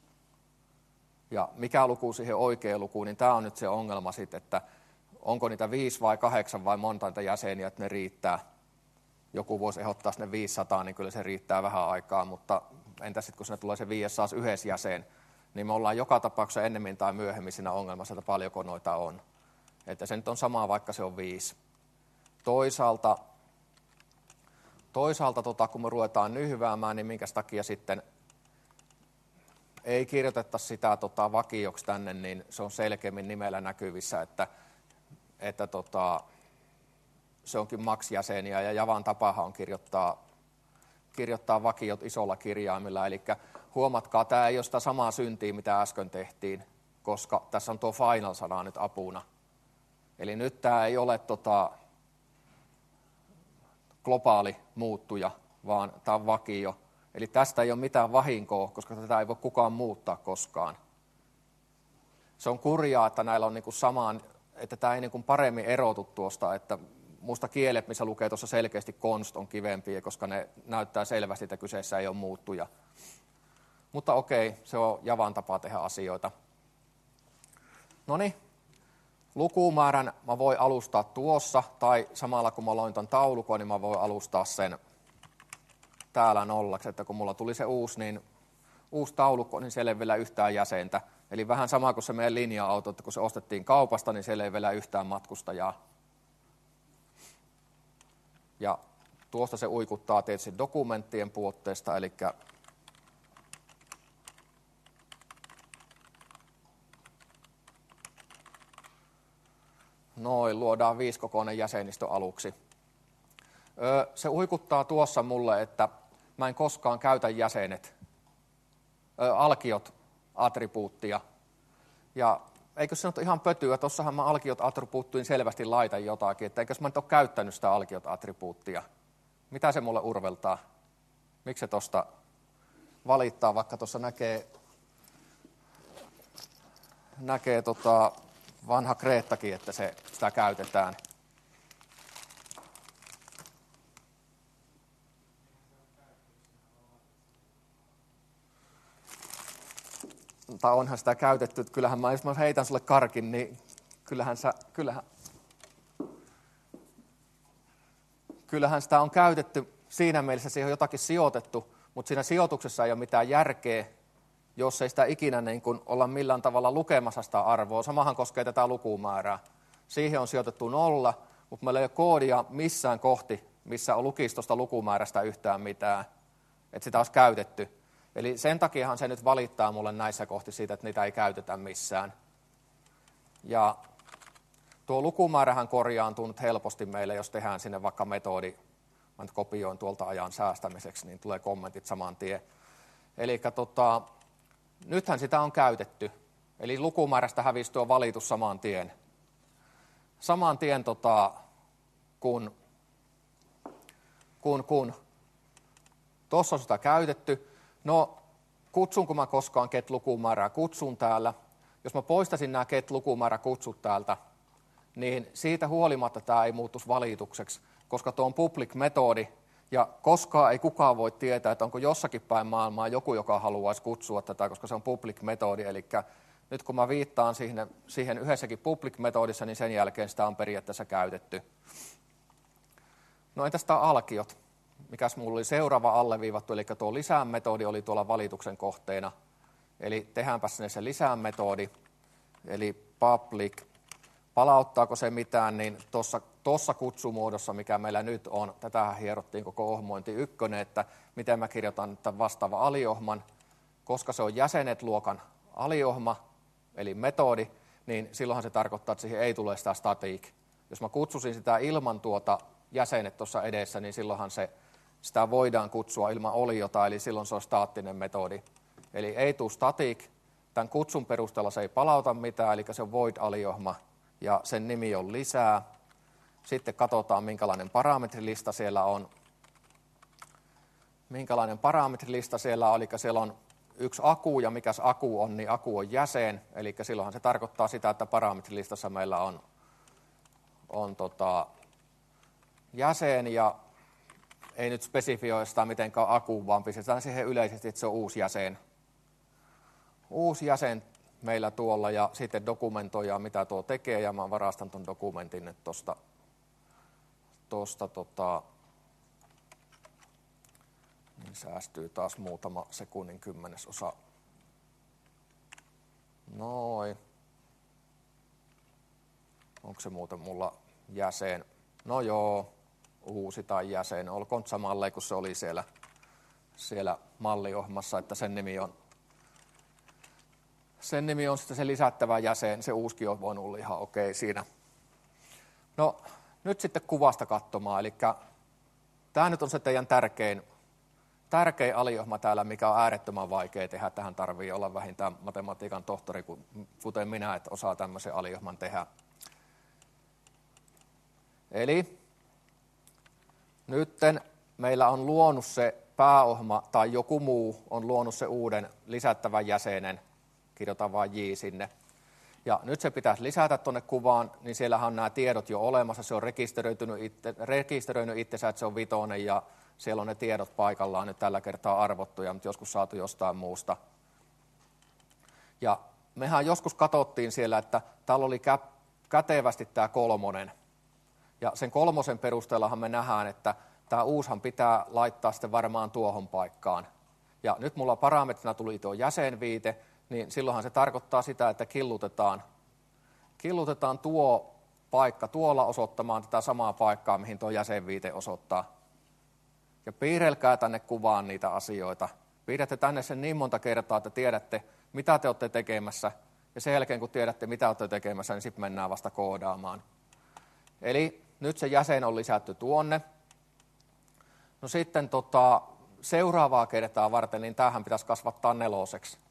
Ja mikä luku siihen oikea luku, niin tämä on nyt se ongelma sitten, että onko niitä 5 vai 8 vai monta niitä jäseniä, että ne riittää. Joku voisi ehdottaa sinne 500, niin kyllä se riittää vähän aikaa, mutta entä sitten kun sinne tulee se 501 jäsen, niin me ollaan joka tapauksessa ennemmin tai myöhemmin siinä ongelmassa, että paljonko noita on. Että se nyt on sama, vaikka se on 5. Toisaalta kun me ruvetaan nyhväämään, niin minkä takia sitten ei kirjoiteta sitä vakioksi tänne, niin se on selkeämmin nimellä näkyvissä, että se onkin max-jäseniä, ja Javan tapahan on kirjoittaa vakiot isolla kirjaimilla. Eli huomatkaa, tämä ei ole sitä samaa syntiä, mitä äsken tehtiin, koska tässä on tuo final-sana nyt apuna. Eli nyt tämä ei ole globaali muuttuja, vaan tämä on vakio. Eli tästä ei ole mitään vahinkoa, koska tätä ei voi kukaan muuttaa koskaan. Se on kurjaa, että näillä on niinku samaan, että tämä ei niinku paremmin erotu tuosta, että musta kielet, missä lukee tuossa selkeästi const, on kivempiä, koska ne näyttää selvästi, että kyseessä ei ole muuttuja. Mutta okei, se on Javan tapa tehdä asioita. Noniin, lukumäärän mä voin alustaa tuossa, tai samalla kun mä loin ton taulukon, niin mä voin alustaa sen täällä nollaksi, että kun mulla tuli se uusi taulukko, niin siellä ei vielä yhtään jäsentä. Eli vähän sama kuin se meidän linja-auto, että kun se ostettiin kaupasta, niin siellä ei vielä yhtään matkustajaa. Ja tuosta se uikuttaa tietysti dokumenttien puotteesta, eli noin, luodaan 5-kokoinen jäsenistö aluksi. Se uikuttaa tuossa mulle, että mä en koskaan käytä alkiot attribuuttia. Ja eikö se nyt ihan pötyä, tuossahan mä alkiot attribuuttiin selvästi laitan jotakin, että eikös mä nyt ole käyttänyt sitä alkiot attribuuttia. Mitä se mulle urveltaa? Miksi se tuosta valittaa, vaikka tuossa näkee vanha Kreettakin, että sitä käytetään. Tai onhan sitä käytetty, että kyllähän jos mä heitän sulle karkin, niin kyllähän sitä on käytetty siinä mielessä, siihen on jotakin sijoitettu, mutta siinä sijoituksessa ei ole mitään järkeä, jos ei sitä ikinä niin kuin olla millään tavalla lukemassa sitä arvoa. Samahan koskee tätä lukumäärää. Siihen on sijoitettu 0, mutta meillä ei ole koodia missään kohti, missä on lukisi tuosta lukumäärästä yhtään mitään, että sitä olisi käytetty. Eli sen takiahan se nyt valittaa mulle näissä kohti siitä, että niitä ei käytetä missään. Ja tuo lukumäärähän korjaantuu nyt helposti meille, jos tehdään sinne vaikka metodi. Mä nyt kopioin tuolta ajan säästämiseksi, niin tulee kommentit saman tien. Eli nythän sitä on käytetty. Eli lukumäärästä hävisi tuo valitus saman tien. Saman tien kun tuossa on sitä käytetty. No, kutsunko mä koskaan get-lukumäärää? Kutsun täällä. Jos mä poistaisin nämä get-lukumäärä kutsut täältä, niin siitä huolimatta tämä ei muuttuisi valitukseksi, koska tuo on public-metodi, ja koskaan ei kukaan voi tietää, että onko jossakin päin maailmaa joku, joka haluaisi kutsua tätä, koska se on public-metodi. Eli nyt kun mä viittaan siihen yhdessäkin public-metodissa, niin sen jälkeen sitä on periaatteessa käytetty. No entäs tämä alkiot? Mikäs mulla oli seuraava alleviivattu, eli tuo lisäämetodi oli tuolla valituksen kohteena. Eli tehdäänpä sinne se lisäämetodi, eli public. Palauttaako se mitään, niin tuossa kutsumuodossa, mikä meillä nyt on, tätähän hierottiin koko ohmointi 1, että miten mä kirjoitan tämän vastaava aliohman, koska se on jäsenet-luokan aliohma, eli metodi, niin silloinhan se tarkoittaa, että siihen ei tule sitä static. Jos mä kutsusin sitä ilman jäsenet tuossa edessä, niin silloinhan sitä voidaan kutsua ilman oliota, eli silloin se on staattinen metodi. Eli ei tule static, tämän kutsun perusteella se ei palauta mitään, eli se on void-aliohma, ja sen nimi on lisää. Sitten katsotaan, minkälainen parametrilista siellä on. Eli siellä on yksi aku, ja mikäs aku on, niin aku on jäsen, eli silloinhan se tarkoittaa sitä, että parametrilistassa meillä on jäsen, ja ei nyt spesifioi sitä mitenkään aku, vaan pistetään siihen yleisesti, että se on uusi jäsen. Uusi jäsen meillä tuolla, ja sitten dokumentoidaan, mitä tuo tekee, ja mä varastan tuon dokumentin nyt tuosta niin säästyy taas muutama sekunnin kymmenesosa. Noin. Onko se muuten mulla jäsen? No joo, uusi tai jäsen. Olkoon samalleen kuin se oli siellä malliohjelmassa, että sen nimi on sitten se lisättävä jäsen. Se uuskin on voinut olla ihan okei siinä. No nyt sitten kuvasta katsomaan. Eli tämä nyt on se teidän tärkein aliohjelma täällä, mikä on äärettömän vaikea tehdä. Tähän tarvii olla vähintään matematiikan tohtori, kuten minä, että osaa tämmöisen aliohjelman tehdä. Eli nytten meillä on luonut se pääohjelma tai joku muu on luonut se uuden lisättävän jäsenen. Kirjoitan vain J sinne. Ja nyt se pitäisi lisätä tuonne kuvaan, niin siellähän on nämä tiedot jo olemassa. Se on rekisteröinyt itsensä, että se on 5 ja siellä on ne tiedot paikallaan nyt tällä kertaa arvottuja, mutta joskus saatu jostain muusta. Ja mehän joskus katsottiin siellä, että täällä oli kätevästi tämä 3. Ja sen 3 perusteellahan me nähdään, että tämä uushan pitää laittaa sitten varmaan tuohon paikkaan. Ja nyt mulla parametrina tuli tuo jäsenviite, niin silloinhan se tarkoittaa sitä, että killutetaan tuo paikka tuolla osoittamaan tätä samaa paikkaa, mihin tuo jäsenviite osoittaa. Ja piirrelkää tänne kuvaan niitä asioita. Piirrätte tänne sen niin monta kertaa, että tiedätte, mitä te olette tekemässä. Ja sen jälkeen, kun tiedätte, mitä olette tekemässä, niin sitten mennään vasta koodaamaan. Eli nyt se jäsen on lisätty tuonne. No sitten seuraavaa kertaa varten, niin tämähän pitäisi kasvattaa 4.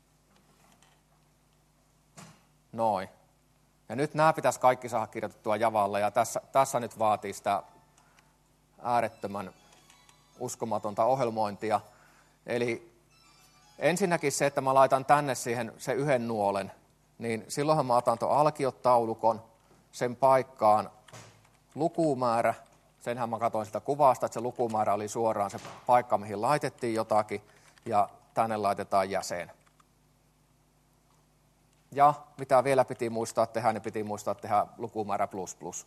Noin. Ja nyt nämä pitäisi kaikki saada kirjoitettua Javalle, ja tässä nyt vaatii sitä äärettömän uskomatonta ohjelmointia. Eli ensinnäkin se, että mä laitan tänne siihen se 1 nuolen, niin silloinhan mä otan tuon alkiotaulukon, sen paikkaan lukumäärä. Senhän mä katsoin sitä kuvasta, että se lukumäärä oli suoraan se paikka, mihin laitettiin jotakin, ja tänne laitetaan jäsen. Ja mitä vielä piti muistaa tehdä, niin piti muistaa tehdä lukumäärä ++.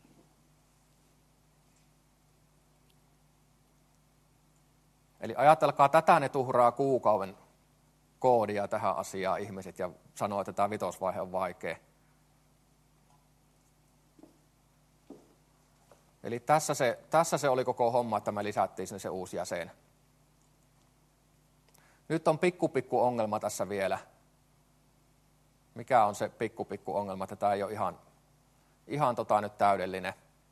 Eli ajatelkaa, tätä ne tuhraa kuukauden koodia tähän asiaan ihmiset ja sanoo, että tämä 5. vaihe on vaikea. Eli tässä se oli koko homma, että me lisättiin sinne se uusi jäsen. Nyt on pikku ongelma tässä vielä. Mikä on se pikku ongelma, että tämä ei ole ihan nyt täydellinen.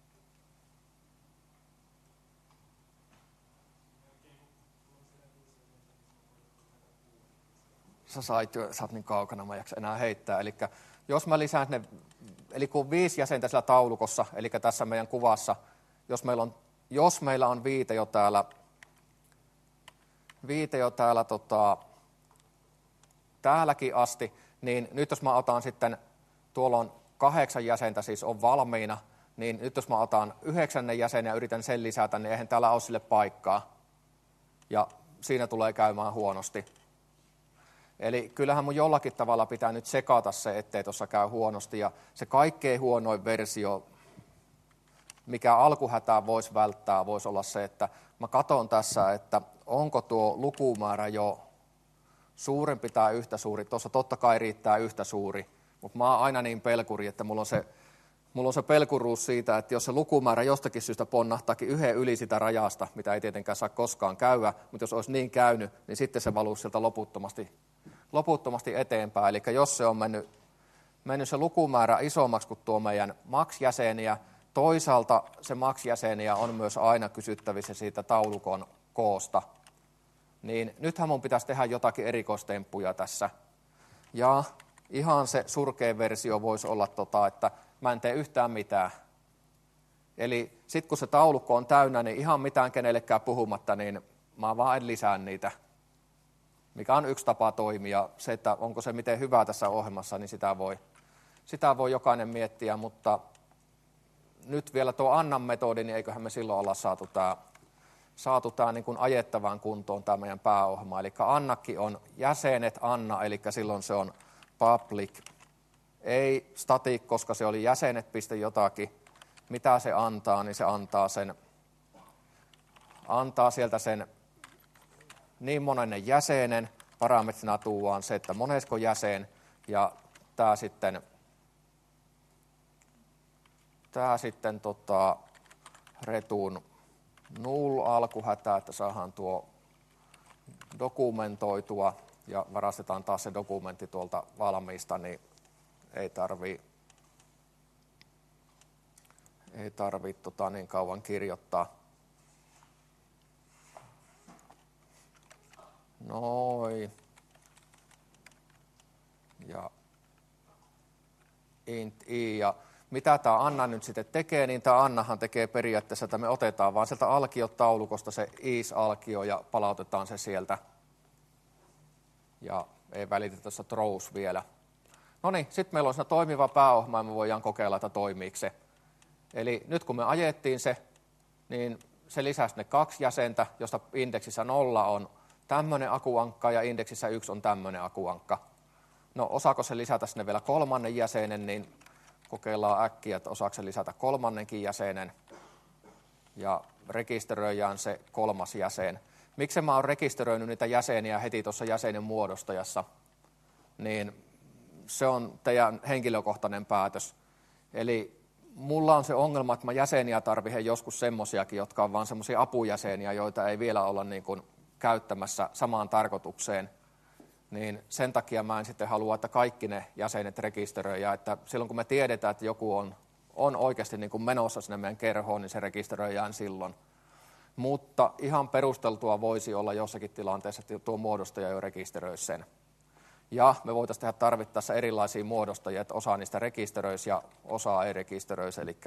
Sä oot niin kaukana, mä en jaksa enää heittää. Eli jos mä lisään eli kun on 5 jäsentä siellä taulukossa, eli tässä meidän kuvassa, jos meillä on viite jo täällä täälläkin asti, niin nyt jos mä otan sitten, tuolla on 8 jäsentä siis on valmiina, niin nyt jos mä otan 9. jäsenen ja yritän sen lisätä, niin eihän täällä ole sille paikkaa. Ja siinä tulee käymään huonosti. Eli kyllähän mun jollakin tavalla pitää nyt sekata se, ettei tuossa käy huonosti. Ja se kaikkein huonoin versio, mikä alkuhätää voisi välttää, voisi olla se, että mä katson tässä, että onko tuo lukumäärä jo suurempi tai yhtä suuri. Tuossa totta kai riittää yhtä suuri, mutta mä oon aina niin pelkuri, että mulla on se pelkuruus siitä, että jos se lukumäärä jostakin syystä ponnahtaakin 1 yli sitä rajasta, mitä ei tietenkään saa koskaan käydä, mutta jos olisi niin käynyt, niin sitten se valuu sieltä loputtomasti eteenpäin. Eli jos se on mennyt se lukumäärä isommaksi kuin tuo meidän max-jäseniä, toisaalta se max-jäseniä on myös aina kysyttävissä siitä taulukon koosta, niin nythän mun pitäisi tehdä jotakin erikoistemppuja tässä. Ja ihan se surkea versio voisi olla, että mä en tee yhtään mitään. Eli sitten kun se taulukko on täynnä, niin ihan mitään kenellekään puhumatta, niin mä vaan en lisää niitä. mikä on yksi tapa toimia. Se, että onko se miten hyvä tässä ohjelmassa, niin sitä voi jokainen miettiä, mutta nyt vielä tuo Annan metodi, niin eiköhän me silloin olla saatu tämä niin kuin ajettavaan kuntoon tämä meidän pääohjelma. Eli Annakin on jäsenet Anna, eli silloin se on public, ei static, koska se oli jäsenet piste jotakin. Mitä se antaa, niin se antaa sieltä sen niin monen jäsenen, parametrina tuodaan se, että monesko jäsen, ja tämä sitten retun null alkuhätä, että saadaan tuo dokumentoitua ja varastetaan taas se dokumentti tuolta valmiista, niin ei tarvii niin kauan kirjoittaa. Noin. Ja int i. Ja mitä tämä Anna nyt sitten tekee, niin tämä Annahan tekee periaatteessa, että me otetaan vaan sieltä alkiotaulukosta se is-alkio ja palautetaan se sieltä. Ja ei välitetä tuossa throws vielä. No niin, sitten meillä on siinä toimiva pääohjelma ja me voidaan kokeilla, että toimiiko se. Eli nyt kun me ajettiin se, niin se lisäsi ne 2 jäsentä, josta indeksissä 0 on tämmöinen akuankka ja indeksissä 1 on tämmöinen akuankka. No osaako se lisätä sinne vielä 3. jäsenen, niin kokeillaan äkkiä, että osaako se lisätä 3. jäsenen ja rekisteröidään se 3. jäsen. Miksi mä oon rekisteröinyt niitä jäseniä heti tuossa jäsenen muodostajassa, niin se on teidän henkilökohtainen päätös. Eli mulla on se ongelma, että mä jäseniä tarvitsen joskus semmosiakin, jotka on vaan semmoisia apujäseniä, joita ei vielä olla niin kuin käyttämässä samaan tarkoitukseen. Niin sen takia mä en sitten halua, että kaikki ne jäsenet rekisteröidään. Että silloin kun me tiedetään, että joku on oikeasti niin kuin menossa sinne meidän kerhoon, niin se rekisteröidään silloin. Mutta ihan perusteltua voisi olla jossakin tilanteessa, että tuo muodostaja jo rekisteröisi sen. Ja me voitaisiin tehdä tarvittaessa erilaisia muodostajia, että osa niistä rekisteröisi ja osa ei rekisteröisi. Eli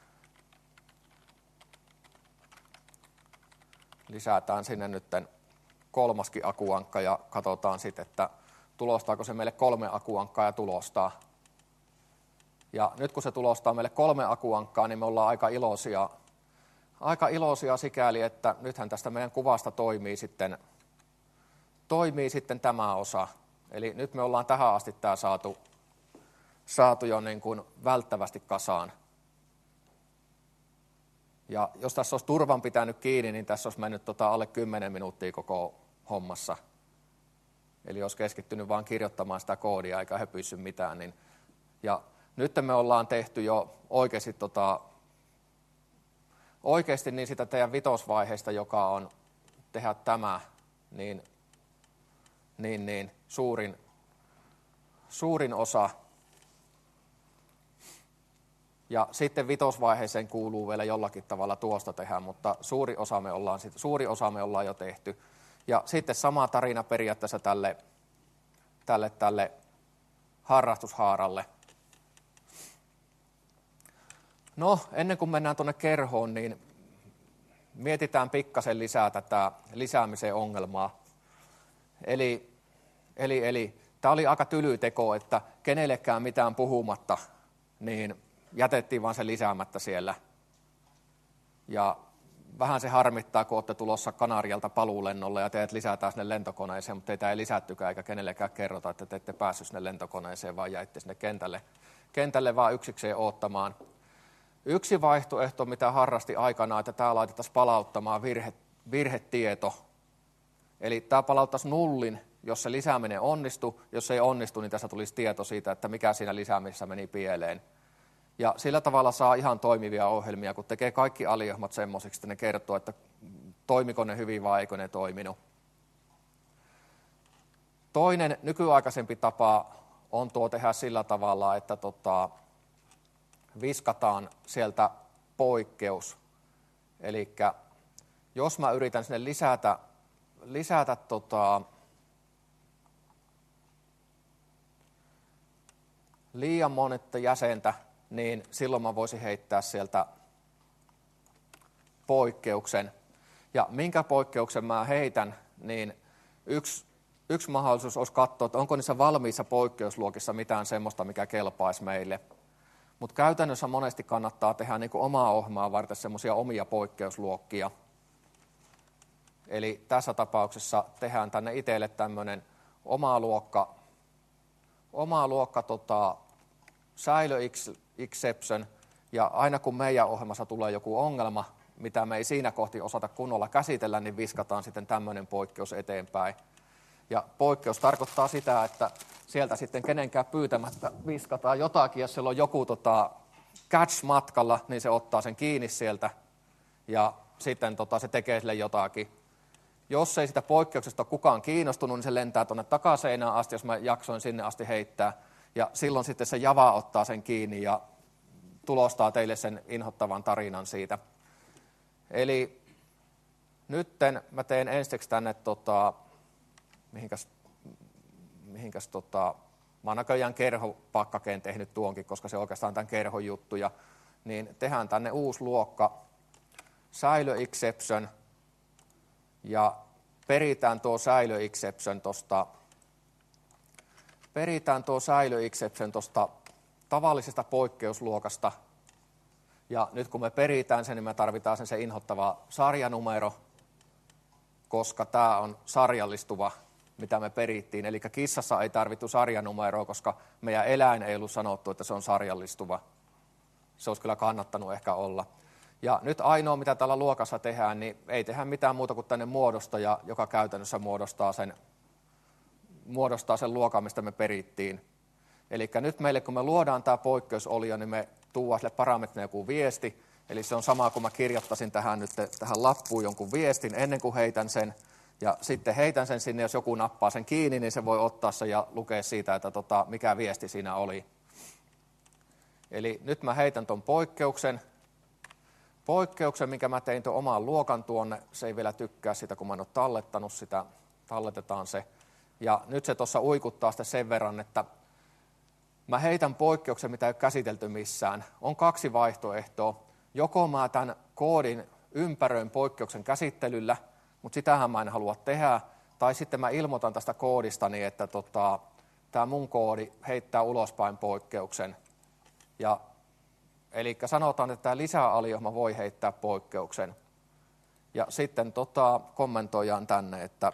lisätään sinne nyt 3. akuankka ja katsotaan sitten, että tulostaako se meille 3 akuankkaa ja tulostaa. Ja nyt kun se tulostaa meille 3 akuankkaa, niin me ollaan aika iloisia sikäli, että nythän tästä meidän kuvasta toimii sitten tämä osa. Eli nyt me ollaan tähän asti tämä saatu jo niin kuin välttävästi kasaan. Ja jos tässä olisi turvan pitänyt kiinni, niin tässä olisi mennyt alle 10 minuuttia koko hommassa. Eli olisi keskittynyt vaan kirjoittamaan sitä koodia eikä höpyissy mitään. Ja nyt me ollaan tehty jo oikeasti niin sitä teidän vitosvaiheesta, joka on tehdä tämä, niin suurin osa. Ja sitten vitosvaiheeseen kuuluu vielä jollakin tavalla tuosta tehdä, mutta suuri osa me ollaan jo tehty. Ja sitten sama tarina periaatteessa tälle harrastushaaralle. No, ennen kuin mennään tuonne kerhoon, niin mietitään pikkasen lisää tätä lisäämisen ongelmaa. Eli tämä oli aika tyly teko, että kenellekään mitään puhumatta, niin jätettiin vaan se lisäämättä siellä. Ja vähän se harmittaa, kun olette tulossa Kanarialta paluulennolle ja teidät lisätään sinne lentokoneeseen, mutta teitä ei lisättykään eikä kenellekään kerrota, että te ette päässyt sinne lentokoneeseen, vaan jäitte sinne kentälle vaan yksikseen odottamaan. Yksi vaihtoehto, mitä harrasti aikanaan, että tämä laitettaisiin palauttamaan virhetieto. Eli tämä palauttaisi nullin, jos se lisääminen onnistui. Jos se ei onnistu, niin tässä tulisi tieto siitä, että mikä siinä lisäämisessä meni pieleen. Ja sillä tavalla saa ihan toimivia ohjelmia, kun tekee kaikki aliohjelmat semmoisiksi, että ne kertoo, että toimiko ne hyvin vai eikö ne toiminut. Toinen nykyaikaisempi tapa on tehdä sillä tavalla, että viskataan sieltä poikkeus. Eli jos mä yritän sinne lisätä liian monetta jäsentä, niin silloin mä voisin heittää sieltä poikkeuksen. Ja minkä poikkeuksen mä heitän, niin yksi mahdollisuus olisi katsoa, että onko niissä valmiissa poikkeusluokissa mitään semmoista, mikä kelpaisi meille. Mutta käytännössä monesti kannattaa tehdä niin kuin omaa ohjelmaa varten semmoisia omia poikkeusluokkia. Eli tässä tapauksessa tehdään tänne itselle tämmöinen oma luokka säilö exception, ja aina kun meidän ohjelmassa tulee joku ongelma, mitä me ei siinä kohti osata kunnolla käsitellä, niin viskataan sitten tämmöinen poikkeus eteenpäin. Ja poikkeus tarkoittaa sitä, että sieltä sitten kenenkään pyytämättä viskataan jotakin, jos siellä on joku catch matkalla, niin se ottaa sen kiinni sieltä ja sitten se tekee sille jotakin. Jos ei sitä poikkeuksesta ole kukaan kiinnostunut, niin se lentää tuonne takaseinään asti, jos mä jaksoin sinne asti heittää. Ja silloin sitten se Java ottaa sen kiinni ja tulostaa teille sen inhottavan tarinan siitä. Eli nytten mä teen ensiksi tänne, mä oon näköjään kerhopakkakeen tehnyt tuonkin, koska se oikeastaan tämän kerhon juttuja, niin tehdään tänne uusi luokka, säilö exception, ja peritään tuo säilö exception tuosta tavallisesta poikkeusluokasta. Ja nyt kun me peritään sen, niin me tarvitaan se inhottava sarjanumero, koska tämä on sarjallistuva, mitä me perittiin. Eli kissassa ei tarvittu sarjanumeroa, koska meidän eläin ei ollut sanottu, että se on sarjallistuva. Se olisi kyllä kannattanut ehkä olla. Ja nyt ainoa, mitä tällä luokassa tehdään, niin ei tehdä mitään muuta kuin tänne muodostaja, joka käytännössä muodostaa sen luokan, mistä me perittiin. Eli nyt meille, kun me luodaan tämä poikkeusolio, niin me tuodaan sille parametrille joku viesti. Eli se on sama, kun mä kirjoittaisin tähän lappuun jonkun viestin ennen kuin heitän sen. Ja sitten heitän sen sinne, jos joku nappaa sen kiinni, niin se voi ottaa sen ja lukea siitä, että mikä viesti siinä oli. Eli nyt mä heitän ton poikkeuksen, minkä mä tein tuon oman luokan tuonne. Se ei vielä tykkää sitä, kun mä en ole tallettanut sitä. Talletetaan se. Ja nyt se tuossa uikuttaa sitä sen verran, että mä heitän poikkeuksen, mitä ei ole käsitelty missään. On kaksi vaihtoehtoa. Joko mä tämän koodin ympäröin poikkeuksen käsittelyllä, mutta sitähän mä en halua tehdä. Tai sitten mä ilmoitan tästä koodistani, että tämä mun koodi heittää ulospäin poikkeuksen. Eli sanotaan, että tämä lisäaliohjelma voi heittää poikkeuksen. Ja sitten kommentoidaan tänne, että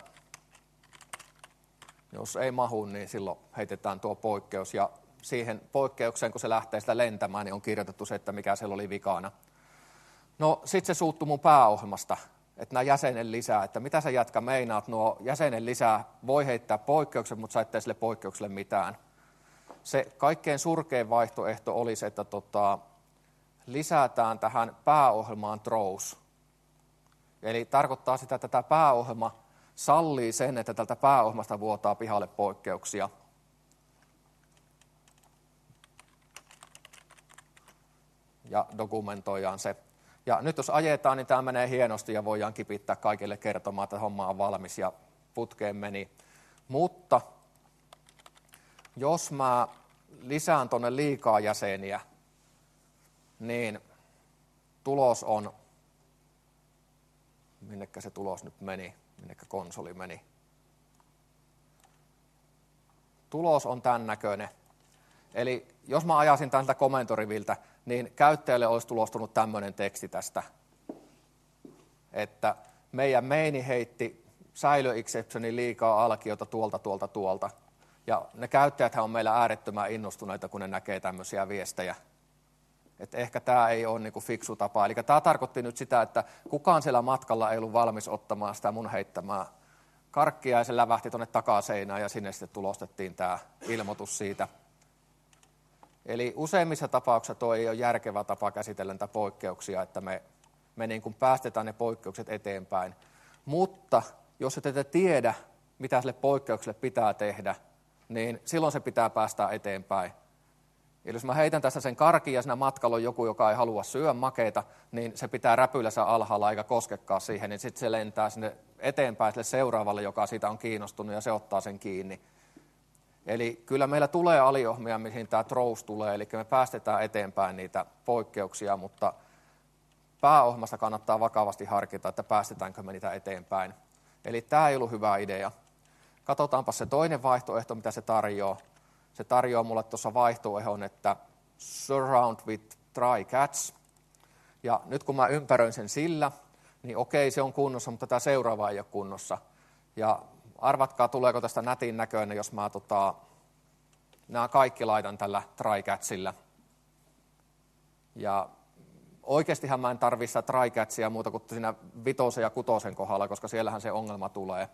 jos ei mahu, niin silloin heitetään tuo poikkeus. Ja siihen poikkeukseen, kun se lähtee sitä lentämään, niin on kirjoitettu se, että mikä siellä oli vikana. No sitten se suuttuu mun pääohjelmasta, että nämä jäsenen lisää, että mitä sä jätkä meinaat, nuo jäsenen lisää voi heittää poikkeuksen, mutta sä ettei sille poikkeukselle mitään. Se kaikkein surkein vaihtoehto olisi, että lisätään tähän pääohjelmaan throws. Eli tarkoittaa sitä, että tämä pääohjelma sallii sen, että tältä pääohjelmasta vuotaa pihalle poikkeuksia. Ja dokumentoidaan se. Ja nyt jos ajetaan, niin tämä menee hienosti ja voidaan kipittää kaikille kertomaan, että homma on valmis ja putkeen meni. Mutta jos mä lisään tuonne liikaa jäseniä, niin tulos on, minnekä se tulos nyt meni, minnekä konsoli meni. Tulos on tämän näköinen. Eli jos mä ajasin tältä komentoriviltä, niin käyttäjälle olisi tulostunut tämmöinen teksti tästä, että meidän maini heitti säilö exceptionin liikaa alkiota tuolta. Ja ne käyttäjäthän on meillä äärettömän innostuneita, kun ne näkee tämmöisiä viestejä. Että ehkä tämä ei ole niinku fiksu tapa. Eli tämä tarkoitti nyt sitä, että kukaan siellä matkalla ei ollut valmis ottamaan sitä mun heittämää karkkia, ja se lävähti tuonne takaseinään, ja sinne sitten tulostettiin tämä ilmoitus siitä. Eli useimmissa tapauksissa tuo ei ole järkevä tapa käsitellä näitä poikkeuksia, että me niin kuin päästetään ne poikkeukset eteenpäin. Mutta jos et ette tiedä, mitä sille poikkeukselle pitää tehdä, niin silloin se pitää päästää eteenpäin. Eli jos mä heitän tässä sen karkin ja siinä matkalla on joku, joka ei halua syödä makeita, niin se pitää räpylänsä alhaalla eikä koskekaan siihen, niin sitten se lentää sinne eteenpäin sille seuraavalle, joka siitä on kiinnostunut, ja se ottaa sen kiinni. Eli kyllä meillä tulee aliohjelmia, mihin tämä throws tulee, eli me päästetään eteenpäin niitä poikkeuksia, mutta pääohjelmasta kannattaa vakavasti harkita, että päästetäänkö me niitä eteenpäin. Eli tämä ei ollut hyvä idea. Katsotaanpa se toinen vaihtoehto, mitä se tarjoaa. Se tarjoaa mulle tuossa vaihtoehdon, että surround with dry cats. Ja nyt kun mä ympäröin sen sillä, niin okei, se on kunnossa, mutta tämä seuraava ei ole kunnossa. Ja arvatkaa, tuleeko tästä nätin näköinen, jos mä nämä kaikki laitan tällä dry catsillä. Ja oikeastihan mä en tarvitse sitä dry catsia muuta kuin siinä 5 ja 6 kohdalla, koska siellähän se ongelma tulee.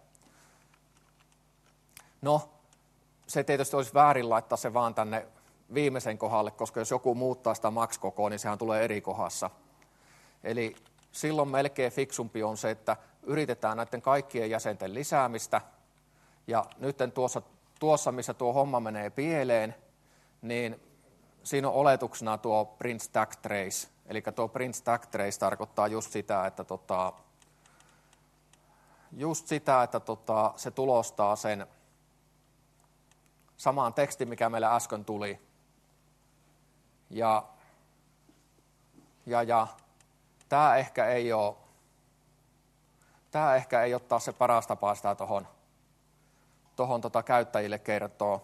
No, se tietysti olisi väärin laittaa se vaan tänne viimeisen kohdalle, koska jos joku muuttaa sitä max-kokoa, niin sehän tulee eri kohdassa. Eli silloin melkein fiksumpi on se, että yritetään näiden kaikkien jäsenten lisäämistä. Ja nyt tuossa, missä tuo homma menee pieleen, niin siinä on oletuksena tuo print stack trace. Eli tuo print stack trace tarkoittaa just sitä, että se tulostaa sen samaan tekstin, mikä meillä äsken tuli. Ja tämä ehkä ei ole taas se paras tapa sitä tuohon käyttäjille kertoo.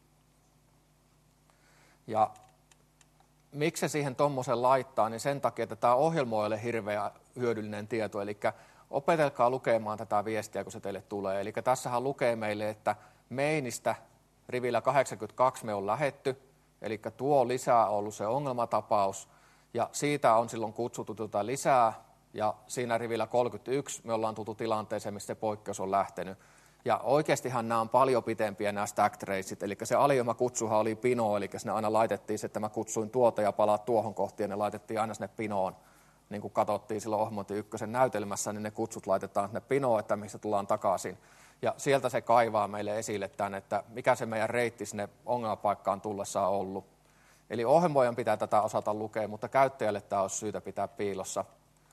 Ja miksi se siihen tuommoisen laittaa, niin sen takia, että tämä ohjelmoille hirveän hyödyllinen tieto. Eli opetelkaa lukemaan tätä viestiä, kun se teille tulee. Eli tässähän lukee meille, että mainista rivillä 82 me on lähetty, eli tuo lisää on ollut se ongelmatapaus, ja siitä on silloin kutsuttu lisää, ja siinä rivillä 31 me ollaan tultu tilanteeseen, missä se poikkeus on lähtenyt. Ja oikeastihan nämä on paljon pitempiä nämä stack traceit, eli se alioma-kutsuhan oli pino, eli sinne aina laitettiin se, että mä kutsuin tuota ja palaat tuohon kohti, ja ne laitettiin aina sinne pinoon. Niin kuin katsottiin silloin Ohmointi 1 näytelmässä, niin ne kutsut laitetaan sinne pinoon, että missä tullaan takaisin. Ja sieltä se kaivaa meille esille tämän, että mikä se meidän reitti sinne ongelmapaikkaan tullessa on ollut. Eli ohjelmoijan pitää tätä osata lukea, mutta käyttäjälle tämä olisi syytä pitää piilossa.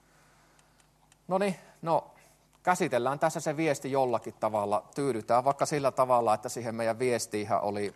No, käsitellään tässä se viesti jollakin tavalla. Tyydytään vaikka sillä tavalla, että siihen meidän viestiinhän oli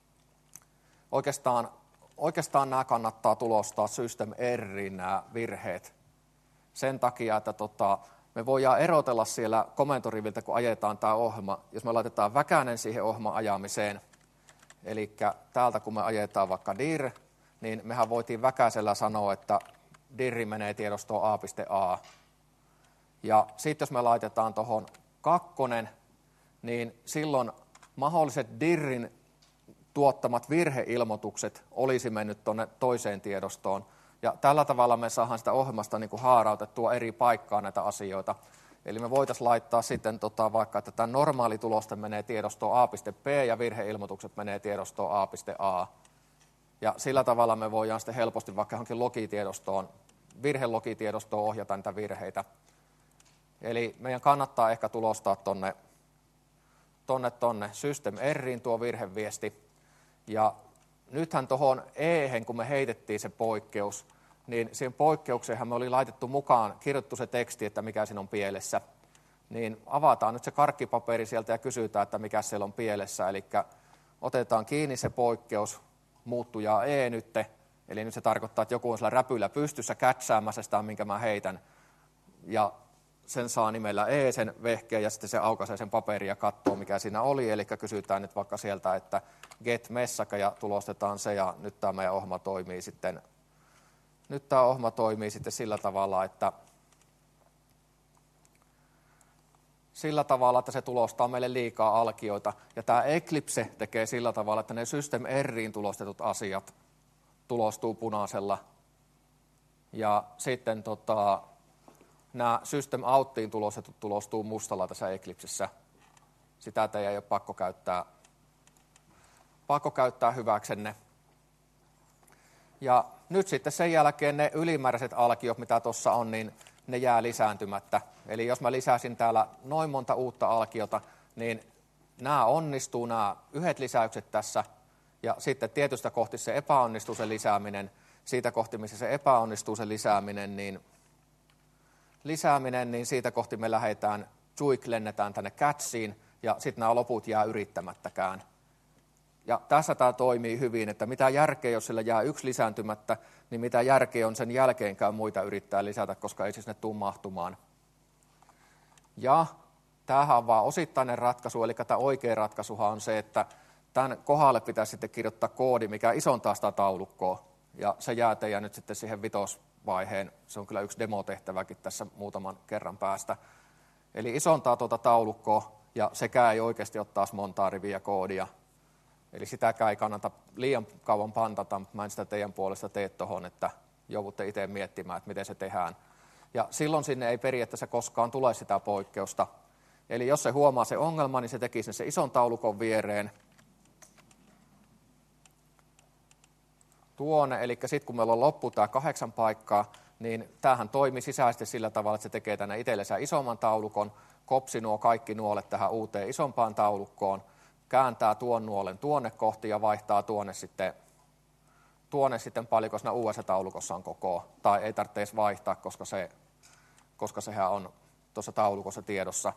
oikeastaan nämä kannattaa tulostaa system erroriin nämä virheet. Sen takia, että me voidaan erotella siellä komentoriviltä, kun ajetaan tämä ohjelma, jos me laitetaan väkänen siihen ohjelman ajamiseen, eli täältä kun me ajetaan vaikka dir, niin mehän voitiin väkäisellä sanoa, että dirri menee tiedostoon a.a. Ja sitten jos me laitetaan tuohon 2, niin silloin mahdolliset dirrin tuottamat virheilmoitukset olisi mennyt tuonne toiseen tiedostoon. Ja tällä tavalla me saadaan sitä ohjelmasta niin kuin haarautettua eri paikkaan näitä asioita. Eli me voitaisiin laittaa sitten vaikka, että tämä normaali tuloste menee tiedostoon a.p ja virheilmoitukset menee tiedostoon a.a. Ja sillä tavalla me voidaan sitten helposti vaikka johonkin logitiedostoon, virhelogitiedostoon ohjata niitä virheitä. Eli meidän kannattaa ehkä tulostaa tonne system erriin tuo virheviesti. Ja nythän tuohon e-hen, kun me heitettiin se poikkeus, niin siihen poikkeukseenhan me oli laitettu mukaan, kirjoittu se teksti, että mikä siinä on pielessä. Niin avataan nyt se karkkipaperi sieltä ja kysytään, että mikä siellä on pielessä. Eli otetaan kiinni se poikkeus, muuttujaa e nytte. Eli nyt se tarkoittaa, että joku on sillä räpyllä pystyssä kätsäämässä sitä, minkä mä heitän. Ja sen saa nimellä E sen vehkeen ja sitten se aukaisee sen paperin ja katsoo, mikä siinä oli. Eli kysytään nyt vaikka sieltä, että get messaka ja tulostetaan se ja nyt tämä meidän ohjelma toimii sitten. Nyt tämä ohjelma toimii sitten sillä tavalla, että se tulostaa meille liikaa alkioita. Ja tämä Eclipse tekee sillä tavalla, että ne system erriin tulostetut asiat tulostuu punaisella. Ja sitten nämä system outtiin tulostetut tulostuu mustalla tässä Eclipsessä. Sitä teidän ei ole pakko käyttää hyväksenne. Ja nyt sitten sen jälkeen ne ylimääräiset alkiot, mitä tuossa on, niin ne jää lisääntymättä. Eli jos mä lisäsin täällä noin monta uutta alkiota, niin nämä onnistuu, nämä yhdet lisäykset tässä. Ja sitten tietystä kohti se epäonnistuu se lisääminen. Siitä kohti, missä se epäonnistuu se lisääminen, niin siitä kohti me lähdetään, lennetään tänne catsiin, ja sitten nämä loput jää yrittämättäkään. Ja tässä tämä toimii hyvin, että mitä järkeä, jos sillä jää yksi lisääntymättä, niin mitä järkeä on sen jälkeenkään muita yrittää lisätä, koska ei siis ne tule mahtumaan. Ja tämähän on vaan osittainen ratkaisu, eli tämä oikea ratkaisuhan on se, että tämän kohdalle pitäisi sitten kirjoittaa koodi, mikä isontaa sitä taulukkoa, ja se jää teidän nyt sitten siihen vitosvaiheen. Se on kyllä yksi demotehtäväkin tässä muutaman kerran päästä. Eli isontaa tuota taulukkoa, ja sekään ei oikeasti ole taas montaa riviä koodia. Eli sitäkään ei kannata liian kauan pantata, mutta mä en sitä teidän puolesta tee tuohon, että joudutte itse miettimään, että miten se tehdään. Ja silloin sinne ei periaatteessa koskaan tule sitä poikkeusta. Eli jos se huomaa se ongelma, niin se tekisi se ison taulukon viereen tuonne. Eli sitten kun meillä on loppu tämä 8 paikkaa, niin tämähän toimii sisäisesti sillä tavalla, että se tekee tänne itsellensä isomman taulukon, kopsi nuo kaikki nuolet tähän uuteen isompaan taulukkoon, kääntää tuon nuolen tuonne kohti ja vaihtaa tuonne sitten paljon, koska uudessa taulukossa on koko, tai ei tarvitse edes vaihtaa, koska sehän on tuossa taulukossa tiedossa.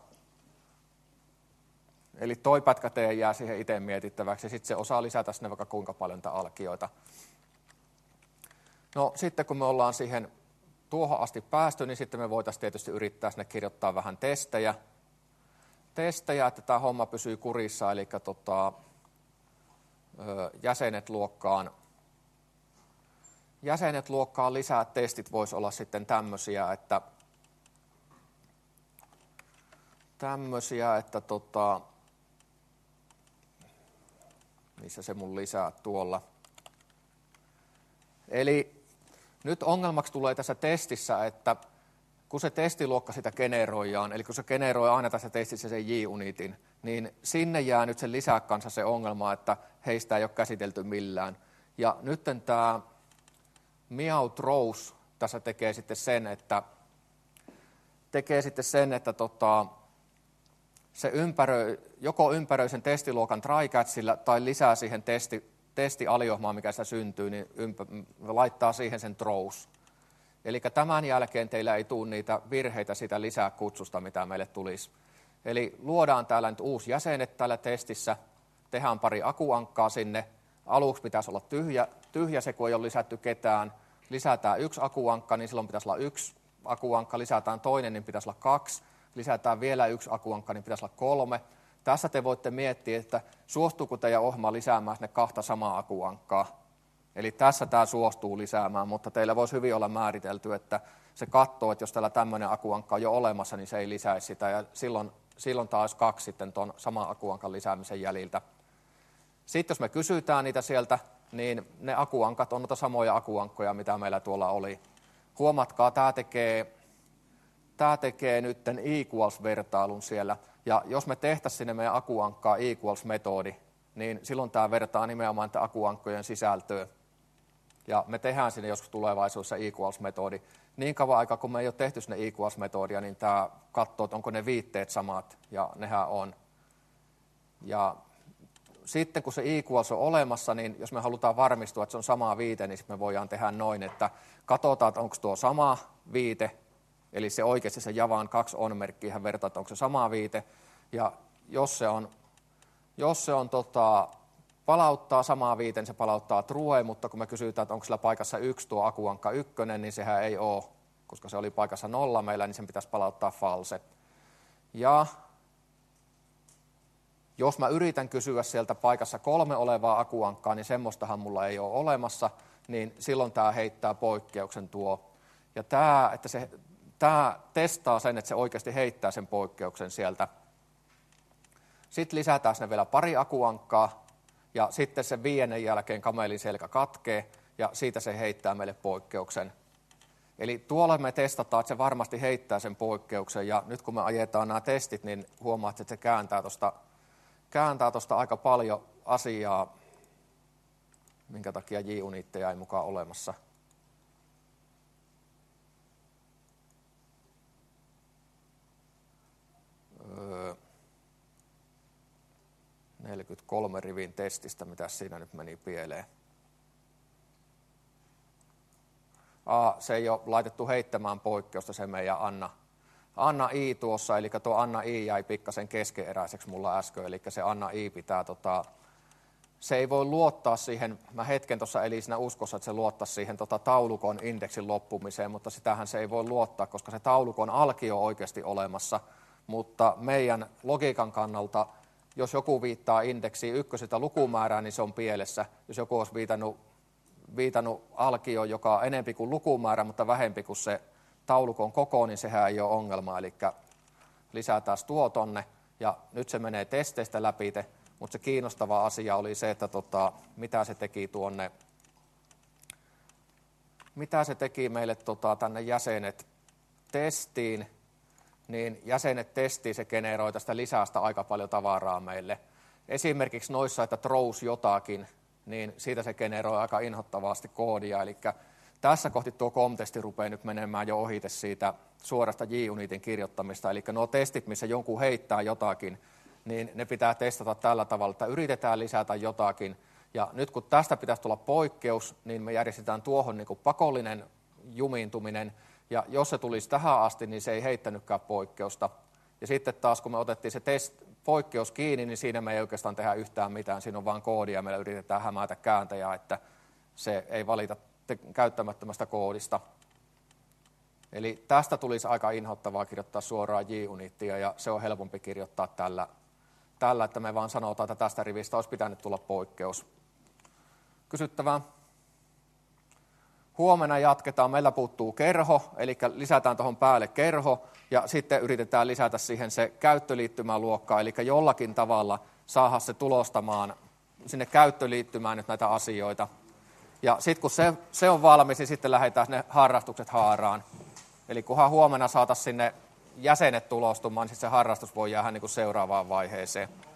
Eli toi pätkä jää siihen itse mietittäväksi, ja sitten se osaa lisätä sinne vaikka kuinka paljon niitä alkioita. No sitten kun me ollaan siihen tuohon asti päästy, niin sitten me voitaisiin tietysti yrittää sinne kirjoittaa vähän testejä, että tämä homma pysyy kurissa, eli jäsenet luokkaan lisää testit voisi olla sitten tämmöisiä, että missä se mun lisää tuolla. Eli nyt ongelmaksi tulee tässä testissä, että kun se testiluokka sitä generoidaan, eli kun se generoi aina tässä testissä sen J-unitin, niin sinne jää nyt sen lisää kanssa se ongelma, että heistä ei ole käsitelty millään. Ja nyt tämä meow-throws tässä tekee sitten sen, että se joko ympäröi sen testiluokan try-catchillä tai lisää siihen testialiohmaan, mikä sitä syntyy, niin laittaa siihen sen throws. Eli tämän jälkeen teillä ei tule niitä virheitä siitä lisää kutsusta, mitä meille tulisi. Eli luodaan täällä nyt uusi jäsenet täällä testissä, tehdään pari akuankkaa sinne. Aluksi pitäisi olla tyhjä se, kun ei ole lisätty ketään. Lisätään 1 akuankka, niin silloin pitäisi olla 1 akuankka. Lisätään toinen, niin pitäisi olla 2. Lisätään vielä 1 akuankka, niin pitäisi olla 3. Tässä te voitte miettiä, että suostuuko teidän ohjelma lisäämään sinne 2 samaa akuankkaa. Eli tässä tämä suostuu lisäämään, mutta teillä voisi hyvin olla määritelty, että se katsoo, että jos täällä tämmöinen akuankka on jo olemassa, niin se ei lisäisi sitä, ja silloin taas 2 sitten tuon saman akuankan lisäämisen jäljiltä. Sitten jos me kysytään niitä sieltä, niin ne akuankat on noita samoja akuankkoja, mitä meillä tuolla oli. Huomatkaa, tämä tekee nyt equals-vertailun siellä, ja jos me tehtäisiin sinne meidän akuankkaa equals-metodi, niin silloin tämä vertaa nimenomaan tätä akuankkojen sisältöä. Ja me tehdään sinne joskus tulevaisuudessa equals-metodi. Niin kauan aikaa, kun me ei ole tehty sinne equals-metodia, niin tämä katsoo, että onko ne viitteet samat, ja nehän on. Ja sitten kun se equals on olemassa, niin jos me halutaan varmistua, että se on sama viite, niin me voidaan tehdä noin, että katsotaan, että onko tuo sama viite, eli se oikeasti se Javaan 2 on-merkkiä vertaa, että onko se sama viite, ja jos se on palauttaa samaa viiteen, niin se palauttaa true, mutta kun me kysytään, että onko sillä paikassa 1 tuo akuankka 1, niin sehän ei ole, koska se oli paikassa 0 meillä, niin sen pitäisi palauttaa false. Ja jos mä yritän kysyä sieltä paikassa 3 olevaa akuankkaa, niin semmoistahan mulla ei ole olemassa, niin silloin tämä heittää poikkeuksen tuo. Ja tämä testaa sen, että se oikeasti heittää sen poikkeuksen sieltä. Sitten lisätään sinne vielä pari akuankkaa, ja sitten sen 5 jälkeen kamelin selkä katkee, ja siitä se heittää meille poikkeuksen. Eli tuolla me testataan, että se varmasti heittää sen poikkeuksen, ja nyt kun me ajetaan nämä testit, niin huomaat, että se kääntää tuosta aika paljon asiaa, minkä takia J-unitteja ei mukaan olemassa. 43 rivin testistä, mitä siinä nyt meni pieleen. Se ei ole laitettu heittämään poikkeusta, se meidän Anna I tuossa, eli tuo Anna I jäi pikkasen keskeneräiseksi mulla äsken, eli se Anna I pitää, se ei voi luottaa siihen, mä hetken tuossa eli siinä uskossa, että se luottaisi siihen taulukon indeksin loppumiseen, mutta sitähän se ei voi luottaa, koska se taulukon alkio on oikeasti olemassa, mutta meidän logiikan kannalta, jos joku viittaa indeksiin ykkösestä lukumäärää, niin se on pielessä. Jos joku olisi viitannut alkioon, joka on enempi kuin lukumäärä, mutta vähempi kuin se taulukon koko, niin sehän ei ole ongelma. Eli lisätään tuo tonne, ja nyt se menee testeistä läpi, mutta se kiinnostava asia oli se, että mitä se teki tuonne, mitä se teki meille tänne jäsenet testiin, niin jäsenet testiin se generoi tästä lisästä aika paljon tavaraa meille. Esimerkiksi noissa, että throws jotakin, niin siitä se generoi aika inhottavasti koodia, eli tässä kohti tuo COM-testi rupeaa nyt menemään jo ohite siitä suorasta JUnitin kirjoittamista, eli nuo testit, missä jonkun heittää jotakin, niin ne pitää testata tällä tavalla, että yritetään lisätä jotakin, ja nyt kun tästä pitäisi tulla poikkeus, niin me järjestetään tuohon niin kuin pakollinen jumiintuminen, ja jos se tulisi tähän asti, niin se ei heittänytkään poikkeusta. Ja sitten taas, kun me otettiin se poikkeus kiinni, niin siinä me ei oikeastaan tehdä yhtään mitään, siinä on vaan koodia, ja meillä yritetään hämätä kääntäjää, että se ei valita käyttämättömästä koodista. Eli tästä tulisi aika inhottavaa kirjoittaa suoraan JUnitia, ja se on helpompi kirjoittaa tällä, että me vaan sanotaan, että tästä rivistä olisi pitänyt tulla poikkeus. Kysyttävää? Huomenna jatketaan, meillä puuttuu kerho, eli lisätään tuohon päälle kerho, ja sitten yritetään lisätä siihen se käyttöliittymäluokka, eli jollakin tavalla saada se tulostamaan sinne käyttöliittymään nyt näitä asioita. Ja sitten kun se on valmis, niin sitten lähdetään ne harrastukset haaraan. Eli kunhan huomenna saataisiin sinne jäsenet tulostumaan, niin sitten se harrastus voi jäädä niin kuin seuraavaan vaiheeseen.